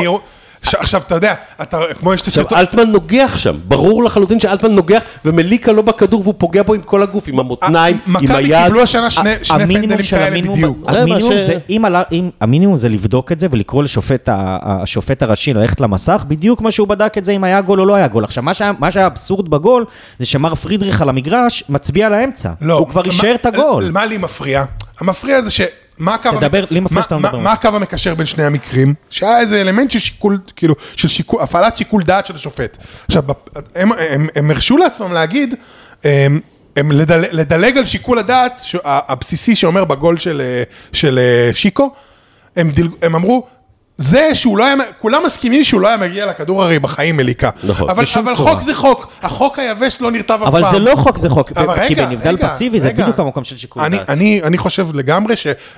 עכשיו, אתה יודע, כמו יש עכשיו, אלטמן נוגח שם, ברור לחלוטין שאלטמן נוגח, ומליקה לא בכדור, והוא פוגע בו עם כל הגוף, עם המותניים, עם היד. מכבי קיבלו השנה שני פנדלים כאלה בדיוק. המינימום זה לבדוק את זה, ולקרוא לשופט הראשי ללכת למסך, בדיוק מה שהוא בדק את זה, אם היה גול או לא היה גול. עכשיו, מה שהיה אבסורד בגול, זה שמר פרידריך על המגרש, מצביע לאמצע. הוא כבר אישר את הגול. מה לי מפריע? המפריע זה ש... מה הקו המקשר בין שני המקרים? שהיה איזה אלמנט של שיקול, כאילו, של שיקול, הפעלת שיקול דעת של השופט. עכשיו, הם, הם, הם הרשו לעצמם להגיד, הם, הם לדלג, לדלג על שיקול הדעת, הבסיסי שאומר בגול של, של שיקו, הם, הם אמרו, זה שהוא לא היה, כולם מסכימים שהוא לא היה מגיע לכדור הרי בחיים מליקה. נכון. אבל, אבל חוק זה חוק, החוק היבש לא נרטב אף פעם. אבל זה לא חוק, זה חוק. כי בנבדל פסיבי זה בדיוק המקום של שיקול אני, דעת. אני, אני חושב לגמרי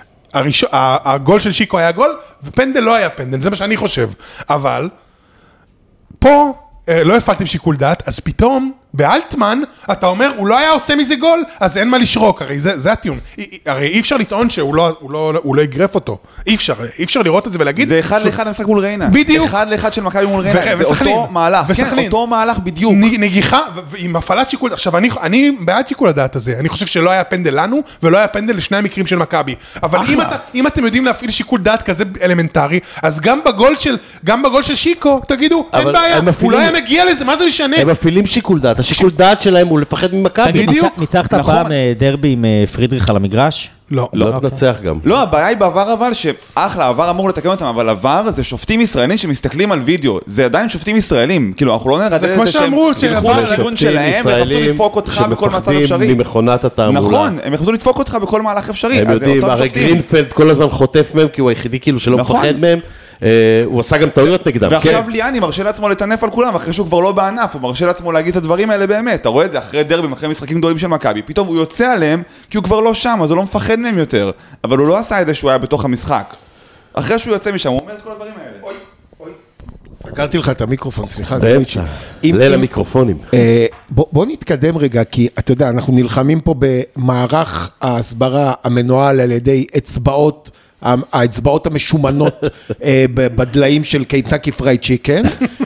שהגול של שיקו היה גול, ופנדל לא היה פנדל, זה מה שאני חושב. אבל, פה לא הפעלתם שיקול דעת, אז פתאום באלטמן, אתה אומר, הוא לא היה עושה מזה גול, אז אין מה לשרוק, הרי זה, זה הטיעון. הרי אי אפשר לטעון שהוא לא, הוא לא, הוא לא יגרף אותו. אי אפשר, אי אפשר לראות את זה ולהגיד... זה אחד לאחד המשחק מול ריינה. בדיוק. אחד לאחד של מכבי מול ריינה. זה אותו מהלך. כן, אותו מהלך בדיוק. נגיחה, עם הפעלת שיקול... עכשיו, אני, אני בעד שיקול הדעת הזה. אני חושב שלא היה פנדל לנו, ולא היה פנדל לשני המקרים של מכבי. אבל אם, אתה, אם אתם יודעים להפעיל שיקול דעת כזה אלמנטרי, אז גם בגול של, גם בגול של שיקו, תגידו, אין בעיה, הוא לא היה מגיע לזה, מה זה משנה? הם מפעילים שיקול דעת, השיקול דעת שלהם הוא לפחד ממכבי. ניצחת פעם דרבי עם פרידריך על המגרש? לא. לא תנצח גם. לא, הבעיה היא בעבר אבל, שאחלה, העבר אמור לתקן אותם, אבל עבר זה שופטים ישראלים שמסתכלים על וידאו, זה עדיין שופטים ישראלים, כאילו, אנחנו לא נראה את זה שהם ילכו על הארגון שלהם, ויחפשו לדפוק אותך בכל מצב אפשרי. שמפחדים ממכונת התעמולה. נכון, הם יחפשו לדפוק אותך בכל מהלך אפשרי. הם יודעים, הרי גרינפלד כל הזמן חוטף מהם, כי הוא היחידי כאילו שלא מפחד מהם. הוא עשה גם טעויות נגדם. ועכשיו ליאני מרשה לעצמו לטנף על כולם, אחרי שהוא כבר לא בענף, הוא מרשה לעצמו להגיד את הדברים האלה באמת. אתה רואה את זה אחרי דרבים, אחרי משחקים גדולים של מכבי, פתאום הוא יוצא עליהם, כי הוא כבר לא שם, אז הוא לא מפחד מהם יותר. אבל הוא לא עשה את זה שהוא היה בתוך המשחק. אחרי שהוא יוצא משם, הוא אומר את כל הדברים האלה. אוי, אוי. סגרתי לך את המיקרופון, סליחה. באמצע, ליל המיקרופונים. בוא נתקדם רגע, כי אתה יודע, אנחנו נלחמים פה במערך ההסברה המנוהל על ידי אצבעות, האצבעות המשומנות בדליים של קנטקי פרייד צ'יקן,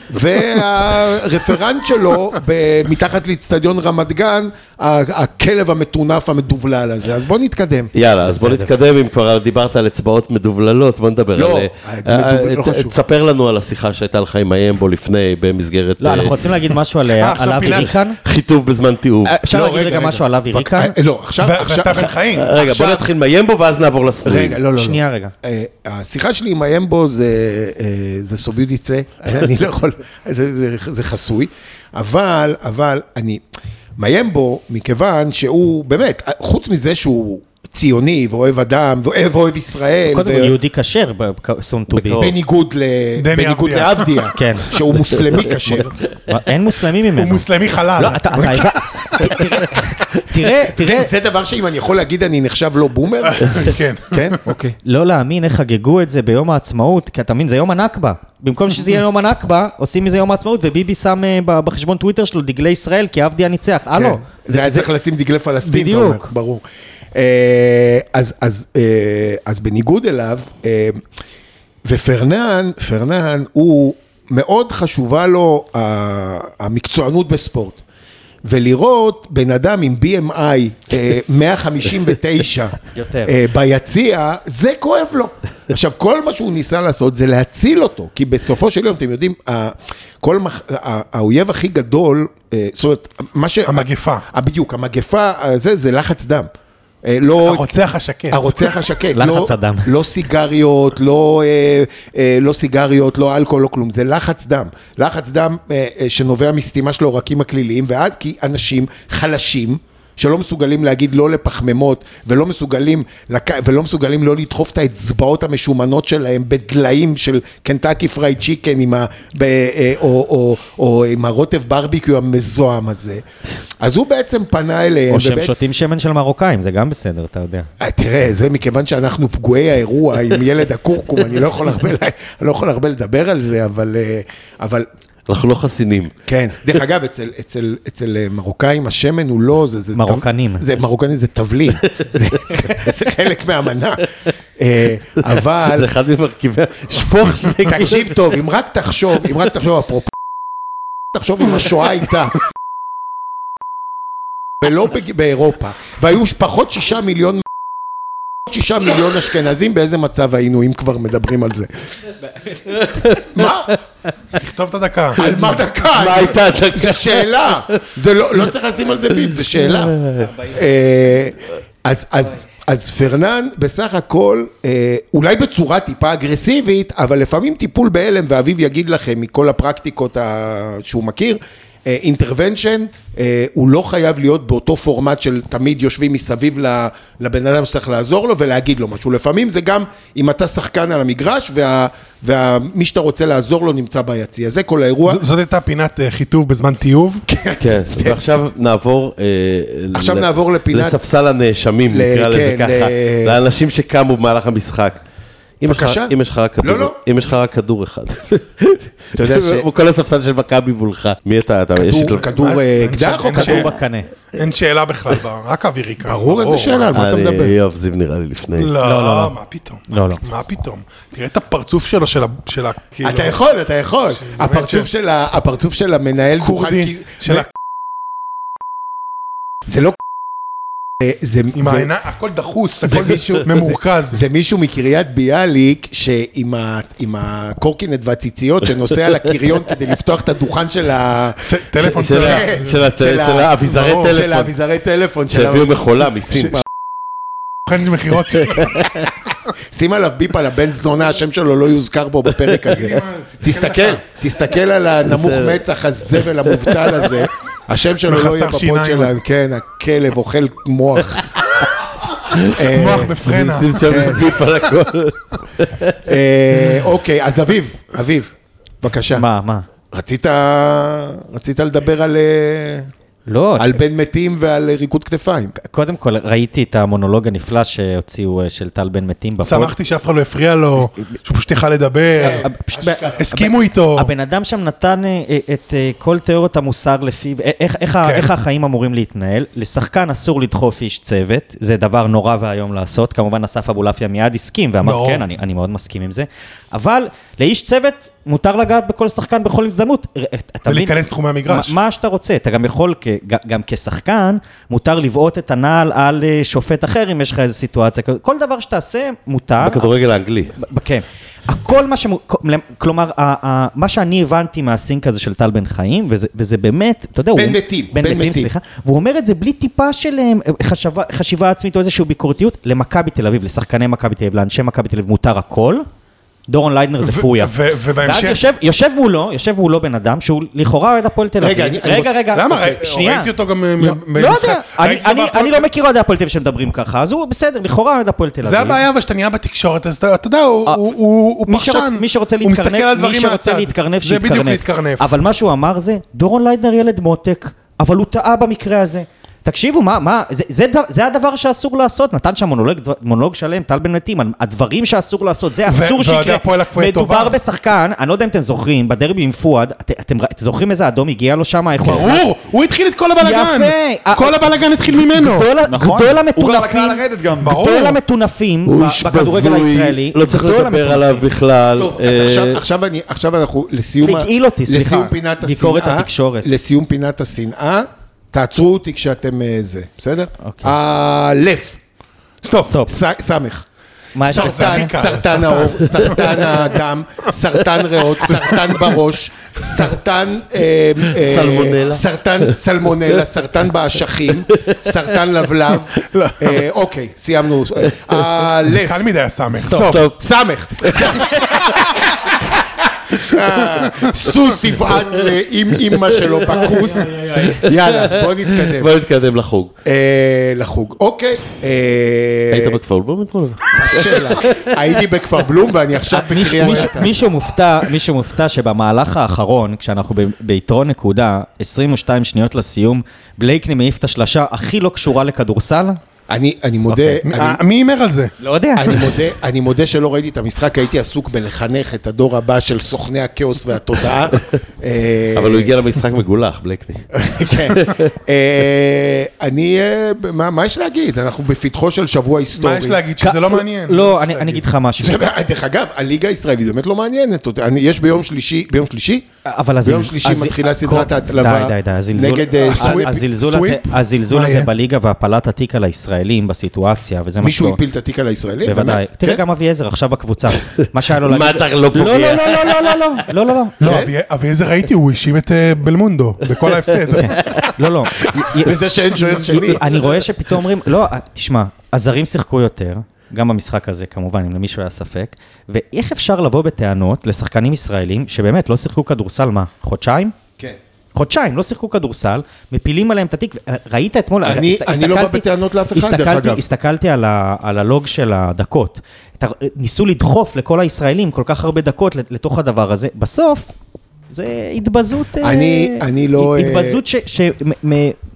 והרפרנט שלו מתחת לאצטדיון רמת גן, הכלב המטונף המדובלל הזה. אז בוא נתקדם. יאללה, אז בוא נתקדם, אם כבר דיברת על אצבעות מדובללות, בוא נדבר על... לא, תספר לנו על השיחה שהייתה לך עם מיימבו לפני, במסגרת... לא, אנחנו רוצים להגיד משהו על אבי ריקן? חיטוב בזמן תיעוב. אפשר להגיד רגע משהו על אבי ריקן? לא, עכשיו... ואתה בן חיים. רגע, בוא נתחיל מיימבו ואז נעבור לסטרים. רגע, לא, לא. שנייה רגע. השיחה שלי עם מיימבו זה סוביודיצה, אני לא יכול, זה חסוי, אבל, אבל אני, מיימבו, מכיוון שהוא באמת, חוץ מזה שהוא ציוני ואוהב אדם, ואוהב אוהב ישראל. קודם כל יהודי כשר, סון טובי. בניגוד לאבדיה, שהוא מוסלמי כשר. אין מוסלמי ממנו. הוא מוסלמי חלל. לא, אתה... תראה, תראה. זה דבר שאם אני יכול להגיד, אני נחשב לא בומר? כן. כן? אוקיי. לא להאמין איך חגגו את זה ביום העצמאות, כי אתה מבין, זה יום הנכבה. במקום שזה יהיה יום הנכבה, עושים מזה יום העצמאות, וביבי שם בחשבון טוויטר שלו דגלי ישראל, כי אבדיה ניצח. הלו. זה היה צריך לשים דגלי פלסטין. בדיוק. ברור. אז, אז, אז בניגוד אליו, ופרנן, פרנן הוא מאוד חשובה לו המקצוענות בספורט. ולראות בן אדם עם בי אם איי מאה חמישים ותשע ביציע, זה כואב לו. עכשיו, כל מה שהוא ניסה לעשות זה להציל אותו, כי בסופו של יום, אתם יודעים, כל האויב הכי גדול, זאת אומרת, מה ש... המגפה. בדיוק, המגפה, זה, זה לחץ דם. הרוצח השקט. הרוצח השקט. לחץ הדם. לא סיגריות, לא סיגריות, לא אלכוהול, לא כלום. זה לחץ דם. לחץ דם שנובע מסתימה של העורקים הכליליים, ואז כי אנשים חלשים, שלא מסוגלים להגיד לא לפחממות, ולא מסוגלים, ולא מסוגלים לא לדחוף את האצבעות המשומנות שלהם, בדליים של קנטקי פרייד צ'יקן, עם ה, ב, או, או, או עם הרוטב ברביקיו המזוהם הזה. אז הוא בעצם פנה אליהם. או שהם שותים שמן של מרוקאים, זה גם בסדר, אתה יודע. תראה, זה מכיוון שאנחנו פגועי האירוע עם ילד הקורקום, אני לא יכול הרבה, אני לא יכול הרבה לדבר על זה, אבל, אבל אנחנו לא חסינים. כן, דרך אגב, אצל, אצל, אצל מרוקאים השמן הוא לא, זה, זה מרוקנים. זה מרוקנים, זה תבלין, זה, זה חלק מהמנה, אבל... זה אחד ממרכיבי, שפוך שני... תקשיב טוב, אם רק תחשוב, אם רק תחשוב, אפרופו, תחשוב אם השואה הייתה, ולא באירופה, והיו פחות שישה מיליון, שישה מיליון אשכנזים, באיזה מצב היינו, אם כבר מדברים על זה? מה? תכתוב את הדקה. על מה דקה? מה הייתה הדקה? זה שאלה. לא צריך לשים על זה ביב, זה שאלה. אז פרנן בסך הכל, אולי בצורה טיפה אגרסיבית, אבל לפעמים טיפול בהלם, ואביב יגיד לכם מכל הפרקטיקות שהוא מכיר, אינטרוונשן, הוא לא חייב להיות באותו פורמט של תמיד יושבים מסביב לבן אדם שצריך לעזור לו ולהגיד לו משהו. לפעמים זה גם אם אתה שחקן על המגרש ומי שאתה רוצה לעזור לו נמצא ביציע. זה כל האירוע. זאת הייתה פינת חיטוב בזמן תיעוב. כן, ועכשיו נעבור עכשיו נעבור לפינת לספסל הנאשמים, נקרא לזה ככה, לאנשים שקמו במהלך המשחק. בבקשה. אם יש לך רק כדור, לא, לא. אם יש לך רק כדור אחד. אתה יודע ש... כל הספסל של מכבי מולך. מי אתה? כדור אקדח או כדור בקנה? אין שאלה בכלל, רק אוויריקה. ברור איזה שאלה, על מה אתה מדבר? יואב זיו נראה לי לפני. לא, מה פתאום? לא, לא. מה פתאום? תראה את הפרצוף שלו, של ה... אתה יכול, אתה יכול. הפרצוף של המנהל כורדי, של ה... זה לא... עם העיניים, הכל דחוס, הכל ממורכז. זה מישהו מקריית ביאליק, שעם הקורקינט והציציות, שנוסע לקריון כדי לפתוח את הדוכן של ה... טלפון של האביזרי טלפון. של האביזרי טלפון. שהביאו מחולה מסין. חן מחירות. שים עליו ביפ על הבן זונה, השם שלו לא יוזכר בו בפרק הזה. תסתכל, תסתכל על הנמוך מצח הזה ולמובטל הזה. השם שלו לא יהיה בפוד שלנו, כן, הכלב אוכל מוח. מוח בפרנה. שים שם ביפ על הכל. אוקיי, אז אביב, אביב, בבקשה. מה, מה? רצית, רצית לדבר על... לא. על בן מתים ועל ריקוד כתפיים. קודם כל, ראיתי את המונולוג הנפלא שהוציאו של טל בן מתים בפוד. שמחתי שאף אחד לא הפריע לו, שהוא פשוט יכל לדבר, הסכימו איתו. הבן אדם שם נתן את כל תיאוריות המוסר לפיו, איך החיים אמורים להתנהל. לשחקן אסור לדחוף איש צוות, זה דבר נורא והיום לעשות. כמובן, אסף אבולעפיה מיד הסכים, ואמר, כן, אני מאוד מסכים עם זה. אבל לאיש צוות מותר לגעת בכל שחקן בכל הזדמנות. ולהיכנס תחומי המגרש. מה שאתה רוצה, אתה גם יכול, גם כשחקן, מותר לבעוט את הנעל על שופט אחר, אם יש לך איזו סיטואציה. כל דבר שתעשה, מותר. בכדורגל האנגלי. כן. הכל מה ש... כלומר, מה שאני הבנתי מהסינק הזה של טל בן חיים, וזה באמת, אתה יודע, בן מתים, בן מתים, סליחה, והוא אומר את זה בלי טיפה של חשיבה עצמית או איזושהי ביקורתיות, למכבי תל אביב, לשחקני מכבי תל אביב, לאנשי מכבי תל אביב, מותר הכל. דורון ליידנר זה פויה. ובהמשך... ואז יושב מולו, יושב מולו בן אדם, שהוא לכאורה אוהד הפועל תל אביב. רגע, רגע. למה? שנייה. ראיתי אותו גם לא יודע, אני לא מכיר אוהדי הפועל תל אביב שמדברים ככה, אז הוא בסדר, לכאורה אוהד הפועל תל אביב. זה הבעיה, אבל שאתה נהיה בתקשורת, אז אתה יודע, הוא פרשן. מי שרוצה הוא מסתכל על דברים מי שרוצה מהצד. להתקרנף, זה בדיוק להתקרנף. אבל מה שהוא אמר זה, דורון ליידנר ילד מותק, אבל הוא טעה במקרה הזה. תקשיבו, מה, מה, זה, זה, זה הדבר שאסור לעשות, נתן שם מונולוג, מונולוג שלם, טל בן מתים, הדברים שאסור לעשות, זה אסור שיקרה, מדובר בשחקן, אני לא יודע אם אתם זוכרים, בדרבי עם פואד, את, אתם, אתם זוכרים איזה אדום הגיע לו שם? ברור, הוא התחיל את כל הבלגן, יפה, כל הבלגן התחיל ממנו, נכון, הוא גם לקרא לרדת גם, גדול המטונפים בכדורגל הישראלי, לא צריך לדבר עליו בכלל. טוב, אז עכשיו אנחנו לסיום פינת השנאה, לסיום פינת השנאה, תעצרו אותי כשאתם זה, בסדר? הלף. סטופ. סטופ. סמך. סרטן, סרטן האור, סרטן האדם, סרטן ריאות, סרטן בראש, סרטן... סלמונלה. סרטן סלמונלה, סרטן באשכים, סרטן לבלב. אוקיי, סיימנו. הלף. זה קל מדי הסמך. סטופ. סמך. סוס יבעט עם אמא שלו בכוס. יאללה, בוא נתקדם. בוא נתקדם לחוג. לחוג, אוקיי. היית בכפר בלום אתמול? שאלה. הייתי בכפר בלום ואני עכשיו בקריאה נתן. מישהו מופתע, מישהו מופתע שבמהלך האחרון, כשאנחנו ביתרון נקודה, עשרים ושתיים שניות לסיום, בלייקני מעיף את השלשה הכי לא קשורה לכדורסל? אני, אני מודה... מי אומר על זה? לא יודע. אני מודה, אני מודה שלא ראיתי את המשחק, הייתי עסוק בלחנך את הדור הבא של סוכני הכאוס והתודעה. אבל הוא הגיע למשחק מגולח, בלקני. כן. אני, מה יש להגיד? אנחנו בפתחו של שבוע היסטורי. מה יש להגיד? שזה לא מעניין. לא, אני אגיד לך משהו. דרך אגב, הליגה הישראלית באמת לא מעניינת. יש ביום שלישי, ביום שלישי? ביום שלישי מתחילה סדרת ההצלבה. די, די, די. נגד סוויפ. הזלזול הזה בליגה והפלת התיק על הישראלים בסיטואציה, וזה מה מישהו הפיל את התיק על הישראלים? בוודאי. תראה גם אבי עזר עכשיו בקבוצה. מה שהיה לו להגיד... מה אתה לא פוגע? לא, לא, לא, לא, לא, לא, לא, לא. לא, אבי עזר ראיתי, הוא האשים את בלמונדו, בכל ההפסד. לא, לא. וזה שאין שוער שני. אני רואה שפתאום אומרים, לא, תשמע, הזרים שיחקו יותר, גם במשחק הזה כמובן, אם למישהו היה ספק, ואיך אפשר לבוא בטענות לשחקנים ישראלים, שבאמת לא שיחקו כדורסל מה? חודשיים? כן. חודשיים, לא שיחקו כדורסל, מפילים עליהם את התיק, ראית אתמול, אני לא בא בטענות לאף אחד, דרך אגב. הסתכלתי על הלוג של הדקות, ניסו לדחוף לכל הישראלים כל כך הרבה דקות לתוך הדבר הזה, בסוף זה התבזות, אני לא... התבזות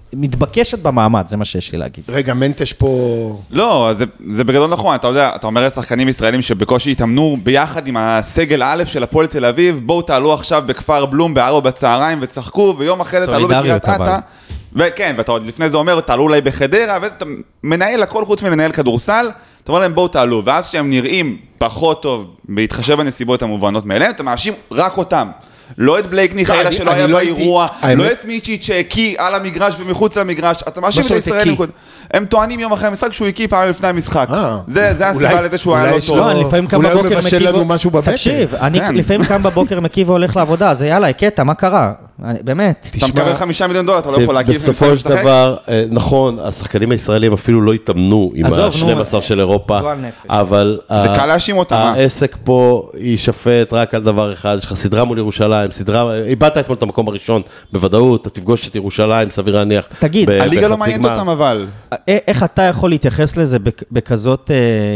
מתבקשת במעמד, זה מה שיש לי להגיד. רגע, מנטש פה... לא, זה, זה בגדול נכון, אתה יודע, אתה אומר לשחקנים ישראלים שבקושי התאמנו ביחד עם הסגל א' של הפועל תל אביב, בואו תעלו עכשיו בכפר בלום בארבע בצהריים וצחקו, ויום אחרי זה תעלו בקריית אתא, וכן, ואתה עוד לפני זה אומר, תעלו אולי בחדרה, ואתה מנהל הכל חוץ מלנהל כדורסל, אתה אומר להם בואו תעלו, ואז שהם נראים פחות טוב, בהתחשב בנסיבות המובנות מאליהם, אתה מאשים רק אותם. לא את בלייק ניחאלה שלא היה באירוע, לא את מיצ'יץ' שהקיא על המגרש ומחוץ למגרש, אתה מאשים את הישראלים. הם טוענים יום אחרי המשחק שהוא הקיא פעם לפני המשחק. זה הסיבה לזה שהוא היה לא טוב. אולי הוא מבשל לנו משהו בבטן. תקשיב, אני לפעמים קם בבוקר מקיא והולך לעבודה, זה יאללה, הקטע, מה קרה? באמת. אתה מקבל חמישה מיליון דולר, אתה לא יכול להקיא ומשחק בסופו של דבר, נכון, השחקנים הישראלים אפילו לא התאמנו עם ה-שנים עשר של אירופה, אבל זה קל להאשים אותם. העסק פה יישפט רק על דבר אחד, יש לך סדרה מול ירושלים, סדרה, איבדת אתמול את המקום הראשון, בוודאות, אתה תפגוש את ירושלים, סביר להניח. תגיד, הליגה לא מעניינת אותם אבל. איך אתה יכול להתייחס לזה בכזאת,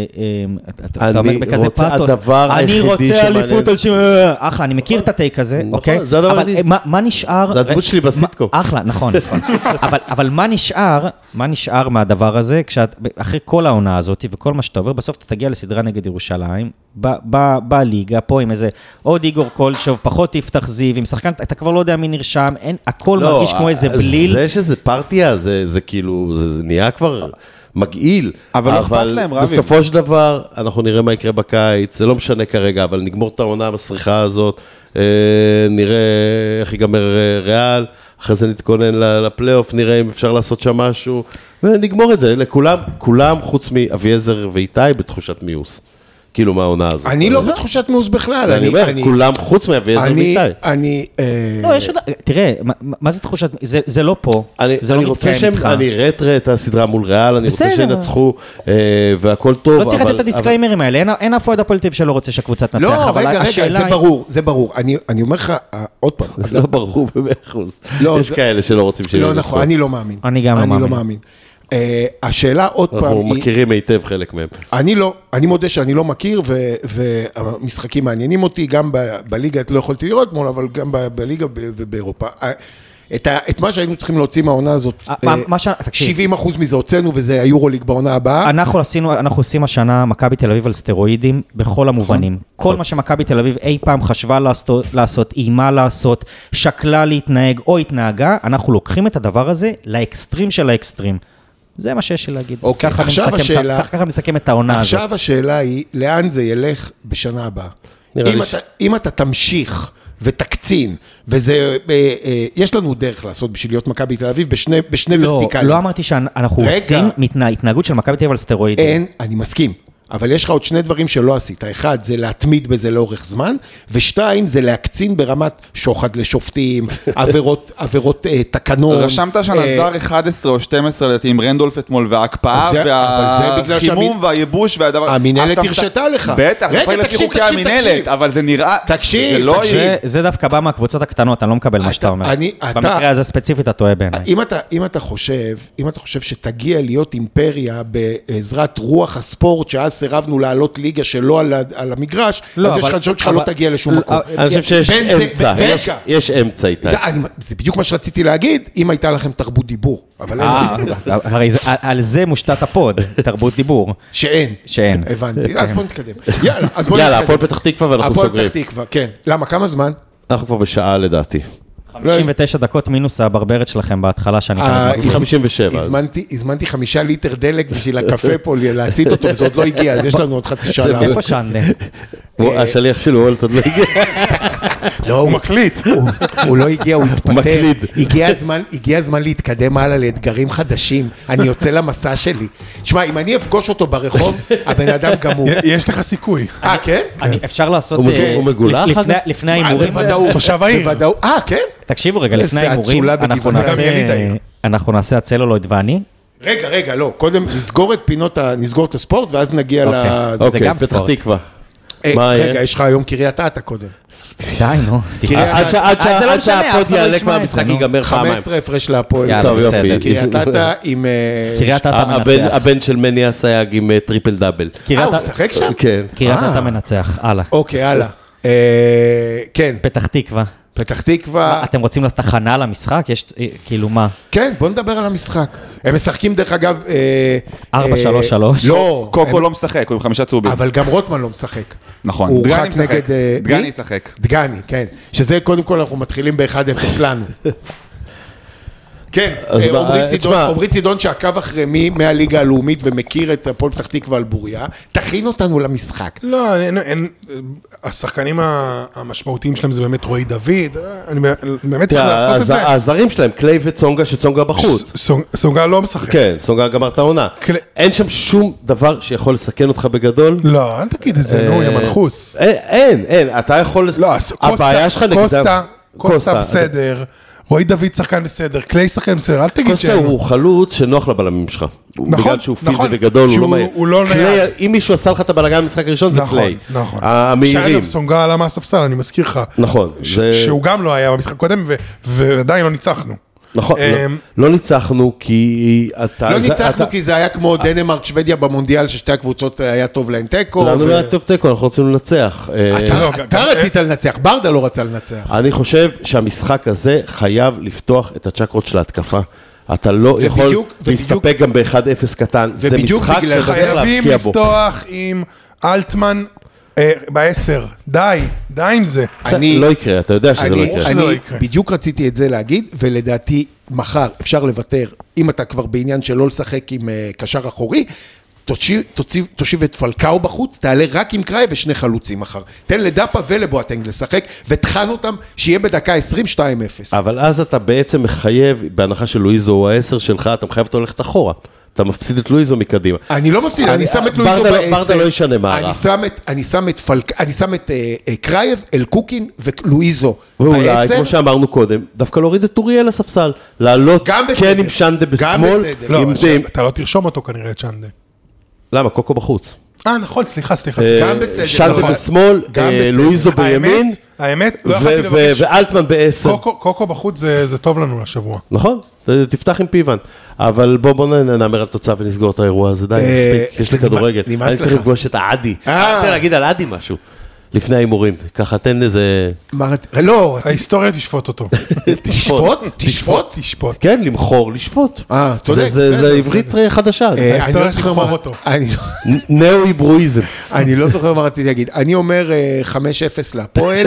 אני רוצה, הדבר היחידי אני רוצה אליפות על שם, אחלה, אני מכיר את הטייק הזה, אוקיי? זה הדבר היחידי. מה נשאר? זה הדמות שלי בסיטקו. אחלה, נכון. אבל מה נשאר, מה נשאר מהדבר הזה, אחרי כל העונה הזאת וכל מה שאתה עובר, בסוף אתה תגיע לסדרה נגד ירושלים, בליגה, פה עם איזה עוד איגור קולשוב, פחות יפתח זיו, עם שחקן, אתה כבר לא יודע מי נרשם, הכל מרגיש כמו איזה בליל. זה שזה פרטיה, זה כאילו, זה נהיה כבר מגעיל. אבל לא אכפת להם, רבי. בסופו של דבר, אנחנו נראה מה יקרה בקיץ, זה לא משנה כרגע, אבל נגמור את העונה המסריחה הזאת, נראה איך ייגמר ריאל, אחרי זה נתכונן לפלייאוף, נראה אם אפשר לעשות שם משהו, ונגמור את זה. לכולם, כולם חוץ מאביעזר ואיתי בתחושת מיוס. כאילו מהעונה הזאת. אני לא בתחושת מיאוס בכלל. אני אומר, כולם חוץ מאביעזר ואיתי. אני... לא, יש עוד... תראה, מה זה תחושת... זה לא פה. אני רוצה שהם... אני רטרה את הסדרה מול ריאל, אני רוצה שינצחו, והכל טוב, לא צריך לתת את הדיסקליימרים האלה, אין אף אוהד הפועל תל אביב שלא רוצה שהקבוצה תנצח, לא, רגע, רגע, זה ברור, זה ברור. אני אומר לך, עוד פעם. זה לא ברור במאה אחוז. יש כאלה שלא רוצים שינצחו. לא נכון, אני לא מאמין. אני גם לא מאמין. השאלה עוד פעם היא... אנחנו מכירים היטב חלק מהם. אני לא, אני מודה שאני לא מכיר, והמשחקים מעניינים אותי, גם בליגה, לא יכולתי לראות מול, אבל גם בליגה ובאירופה. את מה שהיינו צריכים להוציא מהעונה הזאת, שבעים אחוז מזה הוצאנו, וזה היורוליג בעונה הבאה. אנחנו עושים השנה מכבי תל אביב על סטרואידים, בכל המובנים. כל מה שמכבי תל אביב אי פעם חשבה לעשות, אימה לעשות, שקלה להתנהג או התנהגה, אנחנו לוקחים את הדבר הזה לאקסטרים של האקסטרים. זה מה שיש לי להגיד. אוקיי, עכשיו השאלה... ככה מסכם את העונה הזאת. עכשיו השאלה היא, לאן זה ילך בשנה הבאה? אם אתה תמשיך ותקצין, וזה... יש לנו דרך לעשות בשביל להיות מכבי תל אביב בשני ורטיקלים. לא אמרתי שאנחנו עושים התנהגות של מכבי תל אביב על סטרואידים. אין, אני מסכים. אבל יש לך עוד שני דברים שלא עשית. אחד, זה להתמיד בזה לאורך זמן, ושתיים, זה להקצין ברמת שוחד לשופטים, עבירות, עבירות אה, תקנון. רשמת שנזר אחד עשרה או שתים עשרה לדעתי עם רנדולף אתמול, וההקפאה, והחימום, והייבוש, והדבר... המנהלת הרשתה לך. בטח, לפעמים לפי חוקי המנהלת, אבל זה נראה... תקשיב, תקשיב. זה דווקא בא מהקבוצות הקטנות, אני לא מקבל מה שאתה אומר. במקרה הזה ספציפית, אתה טועה בעיניי. אם אתה חושב, אם אתה חושב שתגיע להיות אימפריה בעזרת רוח הספורט, שאז סירבנו לעלות ליגה שלא על המגרש, אז יש חדשות שלך לא תגיע לשום מקום. אני חושב שיש אמצע, יש אמצע איתה. זה בדיוק מה שרציתי להגיד, אם הייתה לכם תרבות דיבור. הרי על זה מושתת הפוד, תרבות דיבור. שאין. שאין. הבנתי, אז בוא נתקדם. יאללה, אז בוא נתקדם. יאללה, הפועל פתח תקווה ואנחנו סוגרים. הפועל פתח תקווה, כן. למה, כמה זמן? אנחנו כבר בשעה לדעתי. חמישים ותשע דקות מינוס הברברת שלכם בהתחלה שאני כאן. חמישים ושבע. הזמנתי חמישה ליטר דלק בשביל הקפה פה, להצית אותו, וזה עוד לא הגיע, אז יש לנו עוד חצי שעה. איפה שנדה? השליח שלו, וולט עוד לא הגיע. לא, הוא מקליט. הוא לא הגיע, הוא התפטר. הגיע הזמן להתקדם הלאה לאתגרים חדשים. אני יוצא למסע שלי. שמע, אם אני אפגוש אותו ברחוב, הבן אדם גמור. יש לך סיכוי. אה, כן? אפשר לעשות... הוא מגולח? לפני האימורים. תושב העיר. אה, כן? תקשיבו רגע, לפני האימורים, אנחנו נעשה הצלולויד ואני. רגע, רגע, לא. קודם נסגור את פינות, נסגור את הספורט, ואז נגיע ל... אוקיי, פתח תקווה. רגע, יש לך היום קריית אתא קודם. די, נו. עד שהפוד יעלה כבר המשחק ייגמר פעמיים. חמש עשרה הפרש להפועל. טוב, יופי. קריית אתא עם... קריית אתא מנצח. הבן של מני הסייג עם טריפל דאבל. אה, הוא משחק שם? כן. קריית אתא מנצח, הלאה. אוקיי, הלאה. כן. פתח תקווה. פתח תקווה... אתם רוצים לעשות הכנה למשחק? יש, כאילו מה? כן, בוא נדבר על המשחק. הם משחקים דרך אגב... ארבע שלוש שלוש. לא. קוקו לא משחק, הוא עם חמישה צהובים. אבל גם רוטמן לא משחק. נכון. דגני משחק. דגני ישחק. דגני, כן. שזה קודם כל אנחנו מתחילים ב-אחד אפס לנו. כן, עומרי צידון שעקב אחרי מי מהליגה הלאומית ומכיר את הפועל פתח תקווה על בוריה, תכין אותנו למשחק. לא, השחקנים המשמעותיים שלהם זה באמת רועי דוד, אני באמת צריך לעשות את זה. הזרים שלהם, קליי וצונגה שצונגה בחוץ. צונגה לא משחק. כן, צונגה גמר את העונה. אין שם שום דבר שיכול לסכן אותך בגדול? לא, אל תגיד את זה, נו, יא מנחוס. אין, אין, אתה יכול... לא, קוסטה, קוסטה בסדר. רועי דוד שחקן בסדר, קליי שחקן בסדר, אל תגיד שאין. קוסטה הוא חלוץ שנוח לבלמים שלך. נכון, בגלל שהוא פיזי וגדול, הוא לא מהיר. הוא לא נייד. אם מישהו עשה לך את הבלגן במשחק הראשון, זה קליי. נכון, נכון. המהירים. שאגב, סונגה עלה מהספסל, אני מזכיר לך. נכון. שהוא גם לא היה במשחק קודם, ועדיין לא ניצחנו. נכון, לא ניצחנו כי... לא ניצחנו כי זה היה כמו דנמרק, שוודיה במונדיאל, ששתי הקבוצות היה טוב להן טקו. לנו לא היה טוב טקו, אנחנו רוצים לנצח. אתה רצית לנצח, ברדה לא רצה לנצח. אני חושב שהמשחק הזה חייב לפתוח את הצ'קרות של ההתקפה. אתה לא יכול להסתפק גם ב-אחד אפס קטן. זה משחק שצריך להבקיע בו. חייבים לפתוח עם אלטמן בעשר. די, די עם זה. לא יקרה, אתה יודע שזה לא יקרה. אני בדיוק רציתי את זה להגיד, ולדעתי מחר אפשר לוותר, אם אתה כבר בעניין שלא לשחק עם קשר אחורי, תושיב את פלקאו בחוץ, תעלה רק עם קראי ושני חלוצים מחר. תן לדאפה ולבואטנג לשחק, ותחן אותם שיהיה בדקה עשרים שתיים אפס. אבל אז אתה בעצם מחייב, בהנחה של לואיזו הוא העשר שלך, אתה מחייב אותו ללכת אחורה. אתה מפסיד את לואיזו מקדימה. אני לא מפסיד, אני שם את לואיזו בעשר. ברדה לא ישנה מערך. אני שם את פלק, אני שם את קרייב, אל קוקין ולואיזו בעשר. ואולי, כמו שאמרנו קודם, דווקא להוריד את אוריאל לספסל. לעלות כן עם שנדה בשמאל. לא, אתה לא תרשום אותו כנראה את שנדה. למה? קוקו בחוץ. אה, נכון, סליחה, סליחה. גם בסדר. שנדה בשמאל, לואיזו בימין. האמת, לא יכולתי לבקש. ואלטמן בעשר. קוקו בחוץ זה טוב לנו לשבוע. נכון, תפתח עם פיוון. אבל בואו נאמר על תוצאה ונסגור את האירוע הזה, די, מספיק, יש לי כדורגל. אני צריך לפגוש את העדי. אני רוצה להגיד על עדי משהו. לפני האימורים, ככה תן איזה... לא, ההיסטוריה תשפוט אותו. תשפוט? תשפוט? תשפוט. כן, למחור, לשפוט. אה, צודק. זה עברית חדשה. ההיסטוריה תשפוט אותו. נאו-היברואיזם. אני לא זוכר מה רציתי להגיד. אני אומר חמש אפס להפועל.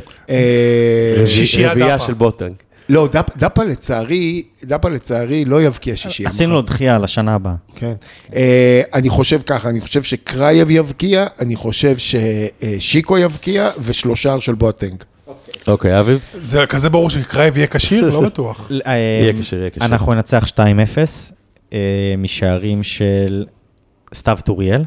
שישייה רביעייה של בוטנג. לא, דאפה לצערי, דאפה לצערי לא יבקיע שישייה. עשינו לו דחייה לשנה הבאה. כן. אני חושב ככה, אני חושב שקרייב יבקיע, אני חושב ששיקו יבקיע, ושלושה של בואטנג. אוקיי, אביב? זה כזה ברור שקרייב יהיה קשיר? לא בטוח. יהיה קשיר, יהיה קשיר. אנחנו נצח שתיים אפס, משערים של סתיו טוריאל,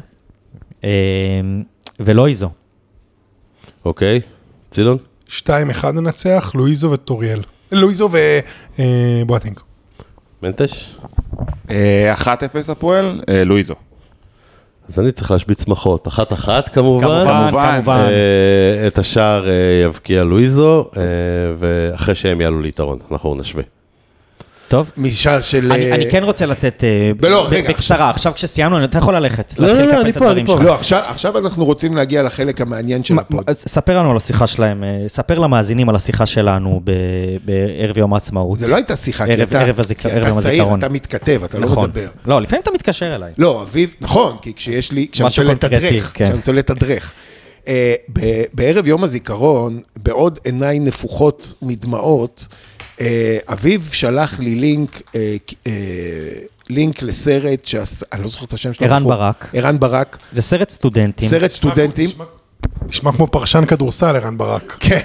ולא איזו. אוקיי, צילון? שתיים אחד ננצח, לואיזו וטוריאל. לואיזו ובואטינג. מנטש? אחת אפס הפועל, לואיזו. אז אני צריך להשביץ מחות. אחת אחת כמובן. כמובן, כמובן. את השער יבקיע לואיזו, ואחרי שהם יעלו ליתרון, אנחנו נשווה. טוב. משער של... אני כן רוצה לתת בקצרה, עכשיו כשסיימנו, אתה יכול ללכת. לא, לא, לא, אני פה, אני פה. לא, עכשיו אנחנו רוצים להגיע לחלק המעניין של הפוד. ספר לנו על השיחה שלהם, ספר למאזינים על השיחה שלנו בערב יום העצמאות. זה לא הייתה שיחה, כי אתה צעיר, אתה מתכתב, אתה לא מדבר. לא, לפעמים אתה מתקשר אליי. לא, אביב, נכון, כי כשיש לי, כשאני רוצה לתדרך, כשאני רוצה לתדרך. בערב יום הזיכרון, בעוד עיניי נפוחות מדמעות, אביב שלח לי לינק, לינק לסרט, אני לא זוכר את השם שלו. ערן ברק. ערן ברק. זה סרט סטודנטים. סרט סטודנטים. נשמע כמו פרשן כדורסל, ערן ברק. כן.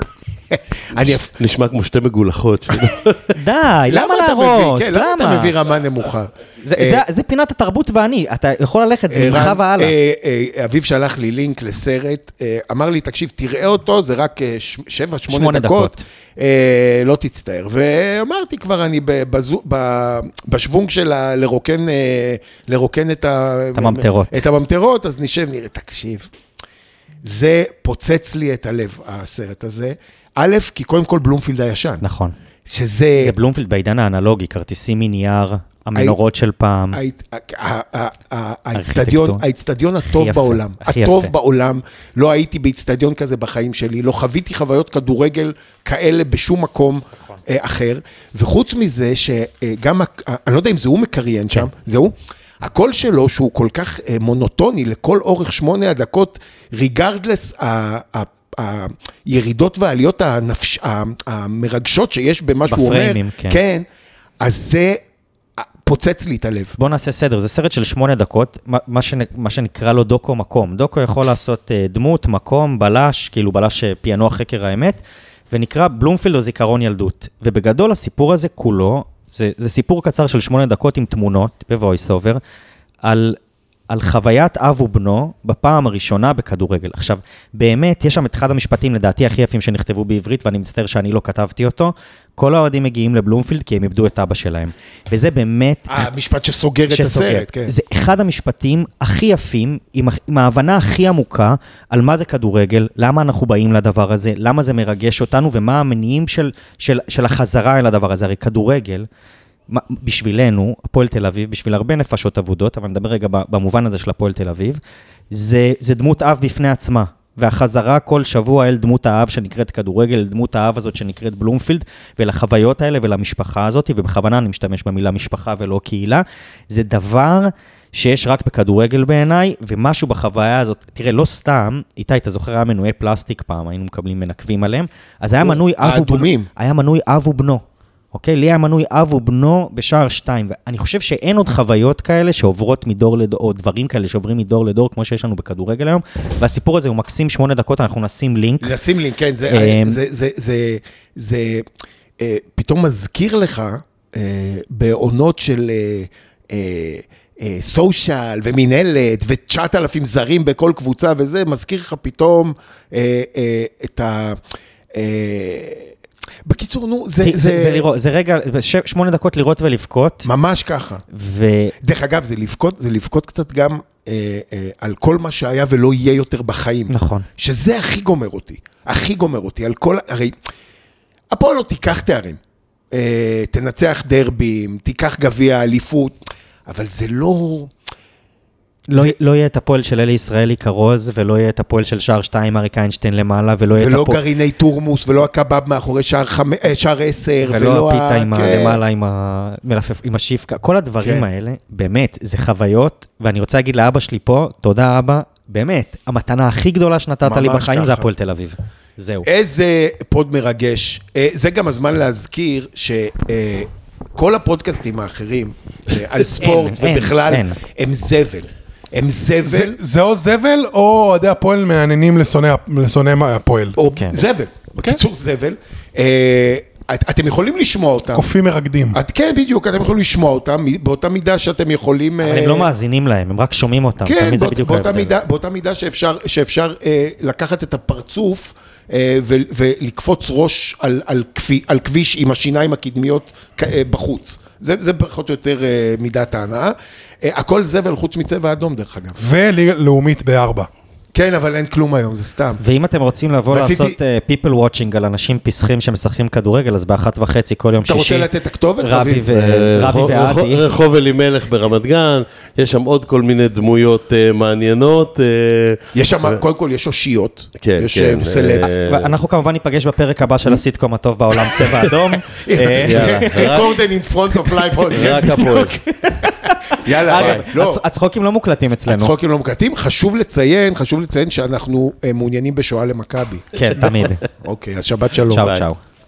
נשמע כמו שתי מגולחות. די, למה להרוס? למה אתה מביא רמה נמוכה? זה פינת התרבות ואני, אתה יכול ללכת, זה ממך והלאה. אביב שלח לי לינק לסרט, אמר לי, תקשיב, תראה אותו, זה רק שבע, שמונה דקות, לא תצטער. ואמרתי כבר, אני בשוונג שלה לרוקן את הממטרות, אז נשב, נראה, תקשיב. זה פוצץ לי את הלב, הסרט הזה. א', כי קודם כל בלומפילד הישן. נכון. שזה... זה בלומפילד בעידן האנלוגי, כרטיסים מנייר, המנורות של פעם. האצטדיון הטוב בעולם, הטוב בעולם, לא הייתי באצטדיון כזה בחיים שלי, לא חוויתי חוויות כדורגל כאלה בשום מקום אחר, וחוץ מזה שגם, אני לא יודע אם זה הוא מקריין שם, זה הוא, הקול שלו שהוא כל כך מונוטוני לכל אורך שמונה הדקות, ריגרדלס הירידות והעליות המרגשות שיש במה שהוא אומר, כן, אז זה פוצץ לי את הלב. בוא נעשה סדר, זה סרט של שמונה דקות, מה, שנ, מה שנקרא לו דוקו מקום. דוקו יכול לעשות דמות, מקום, בלש, כאילו בלש פענוח חקר האמת, ונקרא בלומפילד או זיכרון ילדות. ובגדול הסיפור הזה כולו, זה, זה סיפור קצר של שמונה דקות עם תמונות, בוויס אובר, על, על חוויית אב ובנו בפעם הראשונה בכדורגל. עכשיו, באמת, יש שם את אחד המשפטים לדעתי הכי יפים שנכתבו בעברית, ואני מצטער שאני לא כתבתי אותו, כל האוהדים מגיעים לבלומפילד כי הם איבדו את אבא שלהם. וזה באמת... המשפט שסוגר את הסרט, כן. זה אחד המשפטים הכי יפים, עם, עם ההבנה הכי עמוקה, על מה זה כדורגל, למה אנחנו באים לדבר הזה, למה זה מרגש אותנו, ומה המניעים של, של, של החזרה אל הדבר הזה. הרי כדורגל, בשבילנו, הפועל תל אביב, בשביל הרבה נפשות עבודות, אבל נדבר רגע במובן הזה של הפועל תל אביב, זה, זה דמות אב בפני עצמה. והחזרה כל שבוע אל דמות האב שנקראת כדורגל, אל דמות האב הזאת שנקראת בלומפילד, ולחוויות האלה ולמשפחה הזאת, ובכוונה אני משתמש במילה משפחה ולא קהילה, זה דבר שיש רק בכדורגל בעיניי, ומשהו בחוויה הזאת, תראה, לא סתם, איתי, אתה זוכר, היה מנועי פלסטיק פעם, היינו מקבלים מנקבים עליהם, אז היה מנוי אב ובנו, היה מנוי אב ובנו. אוקיי? לי היה מנוי אב ובנו בשער שתיים, ואני חושב שאין עוד חוויות כאלה שעוברות מדור לדור, או דברים כאלה שעוברים מדור לדור, כמו שיש לנו בכדורגל היום, והסיפור הזה הוא מקסים שמונה דקות, אנחנו נשים לינק. נשים לינק, כן, זה, זה, זה, זה, זה, פתאום מזכיר לך, בעונות של סושיאל ומנהלת, ותשעת אלפים זרים בכל קבוצה, וזה מזכיר לך פתאום את ה... בקיצור, נו, זה... זה, זה, זה, לראות, זה רגע, ש, שמונה דקות לראות ולבכות. ממש ככה. ו... דרך אגב, זה לבכות, זה לבכות קצת גם אה, אה, על כל מה שהיה ולא יהיה יותר בחיים. נכון. שזה הכי גומר אותי. הכי גומר אותי. על כל... הרי, הפועל לא תיקח תארים. אה, תנצח דרבים, תיקח גביע, אליפות, אבל זה לא... לא, זה... לא יהיה את הפועל של אלי ישראלי קרוז, ולא יהיה את הפועל של שער שתיים אריק איינשטיין למעלה, ולא יהיה ולא את הפועל... גרעיני טורמוס, ולא הקבב מאחורי שער, חמ... שער עשר, ולא ולא הפיתה ה... עם כן. למעלה עם, ה... מלפף... עם השיפקה, כל הדברים כן. האלה, באמת, זה חוויות, ואני רוצה להגיד לאבא שלי פה, תודה אבא, באמת, המתנה הכי גדולה שנתת לי בחיים ככה. זה הפועל תל אביב. זהו. איזה פוד מרגש. זה גם הזמן להזכיר ש... כל הפודקאסטים האחרים, על ספורט ובכלל, הם זבל. הם זבל. זה או זבל, או עדי הפועל מעניינים לשונאי הפועל. או זבל. בקיצור זבל. אתם יכולים לשמוע אותם. קופים מרקדים. כן, בדיוק, אתם יכולים לשמוע אותם, באותה מידה שאתם יכולים... אבל הם לא מאזינים להם, הם רק שומעים אותם. כן, באותה מידה שאפשר לקחת את הפרצוף, ולקפוץ ראש על כביש עם השיניים הקדמיות בחוץ. זה פחות או יותר מידת ההנאה. הכל זבל חוץ מצבע אדום דרך אגב. ולאומית בארבע. כן, אבל אין כלום היום, זה סתם. ואם אתם רוצים לבוא רציתי... לעשות uh, people watching על אנשים פסחים שמשחקים כדורגל, אז באחת וחצי כל יום אתה שישי. אתה רוצה לתת את הכתובת? רבי, ו... uh, רבי ועדי. רחוב אלימלך ברמת גן, יש שם עוד כל מיני דמויות uh, מעניינות. Uh, יש שם, ו... קודם כל יש אושיות, כן, יש כן, סלבס. Uh, אנחנו כמובן ניפגש בפרק הבא של הסיטקום הטוב בעולם, צבע אדום. Recorded in front of life audience. רק הפועל. יאללה, הצחוקים לא מוקלטים אצלנו. הצחוקים לא מוקלטים, חשוב לציין, חשוב לציין שאנחנו מעוניינים בשואה למכבי. כן, תמיד. אוקיי, אז שבת שלום. צ'או, צ'או.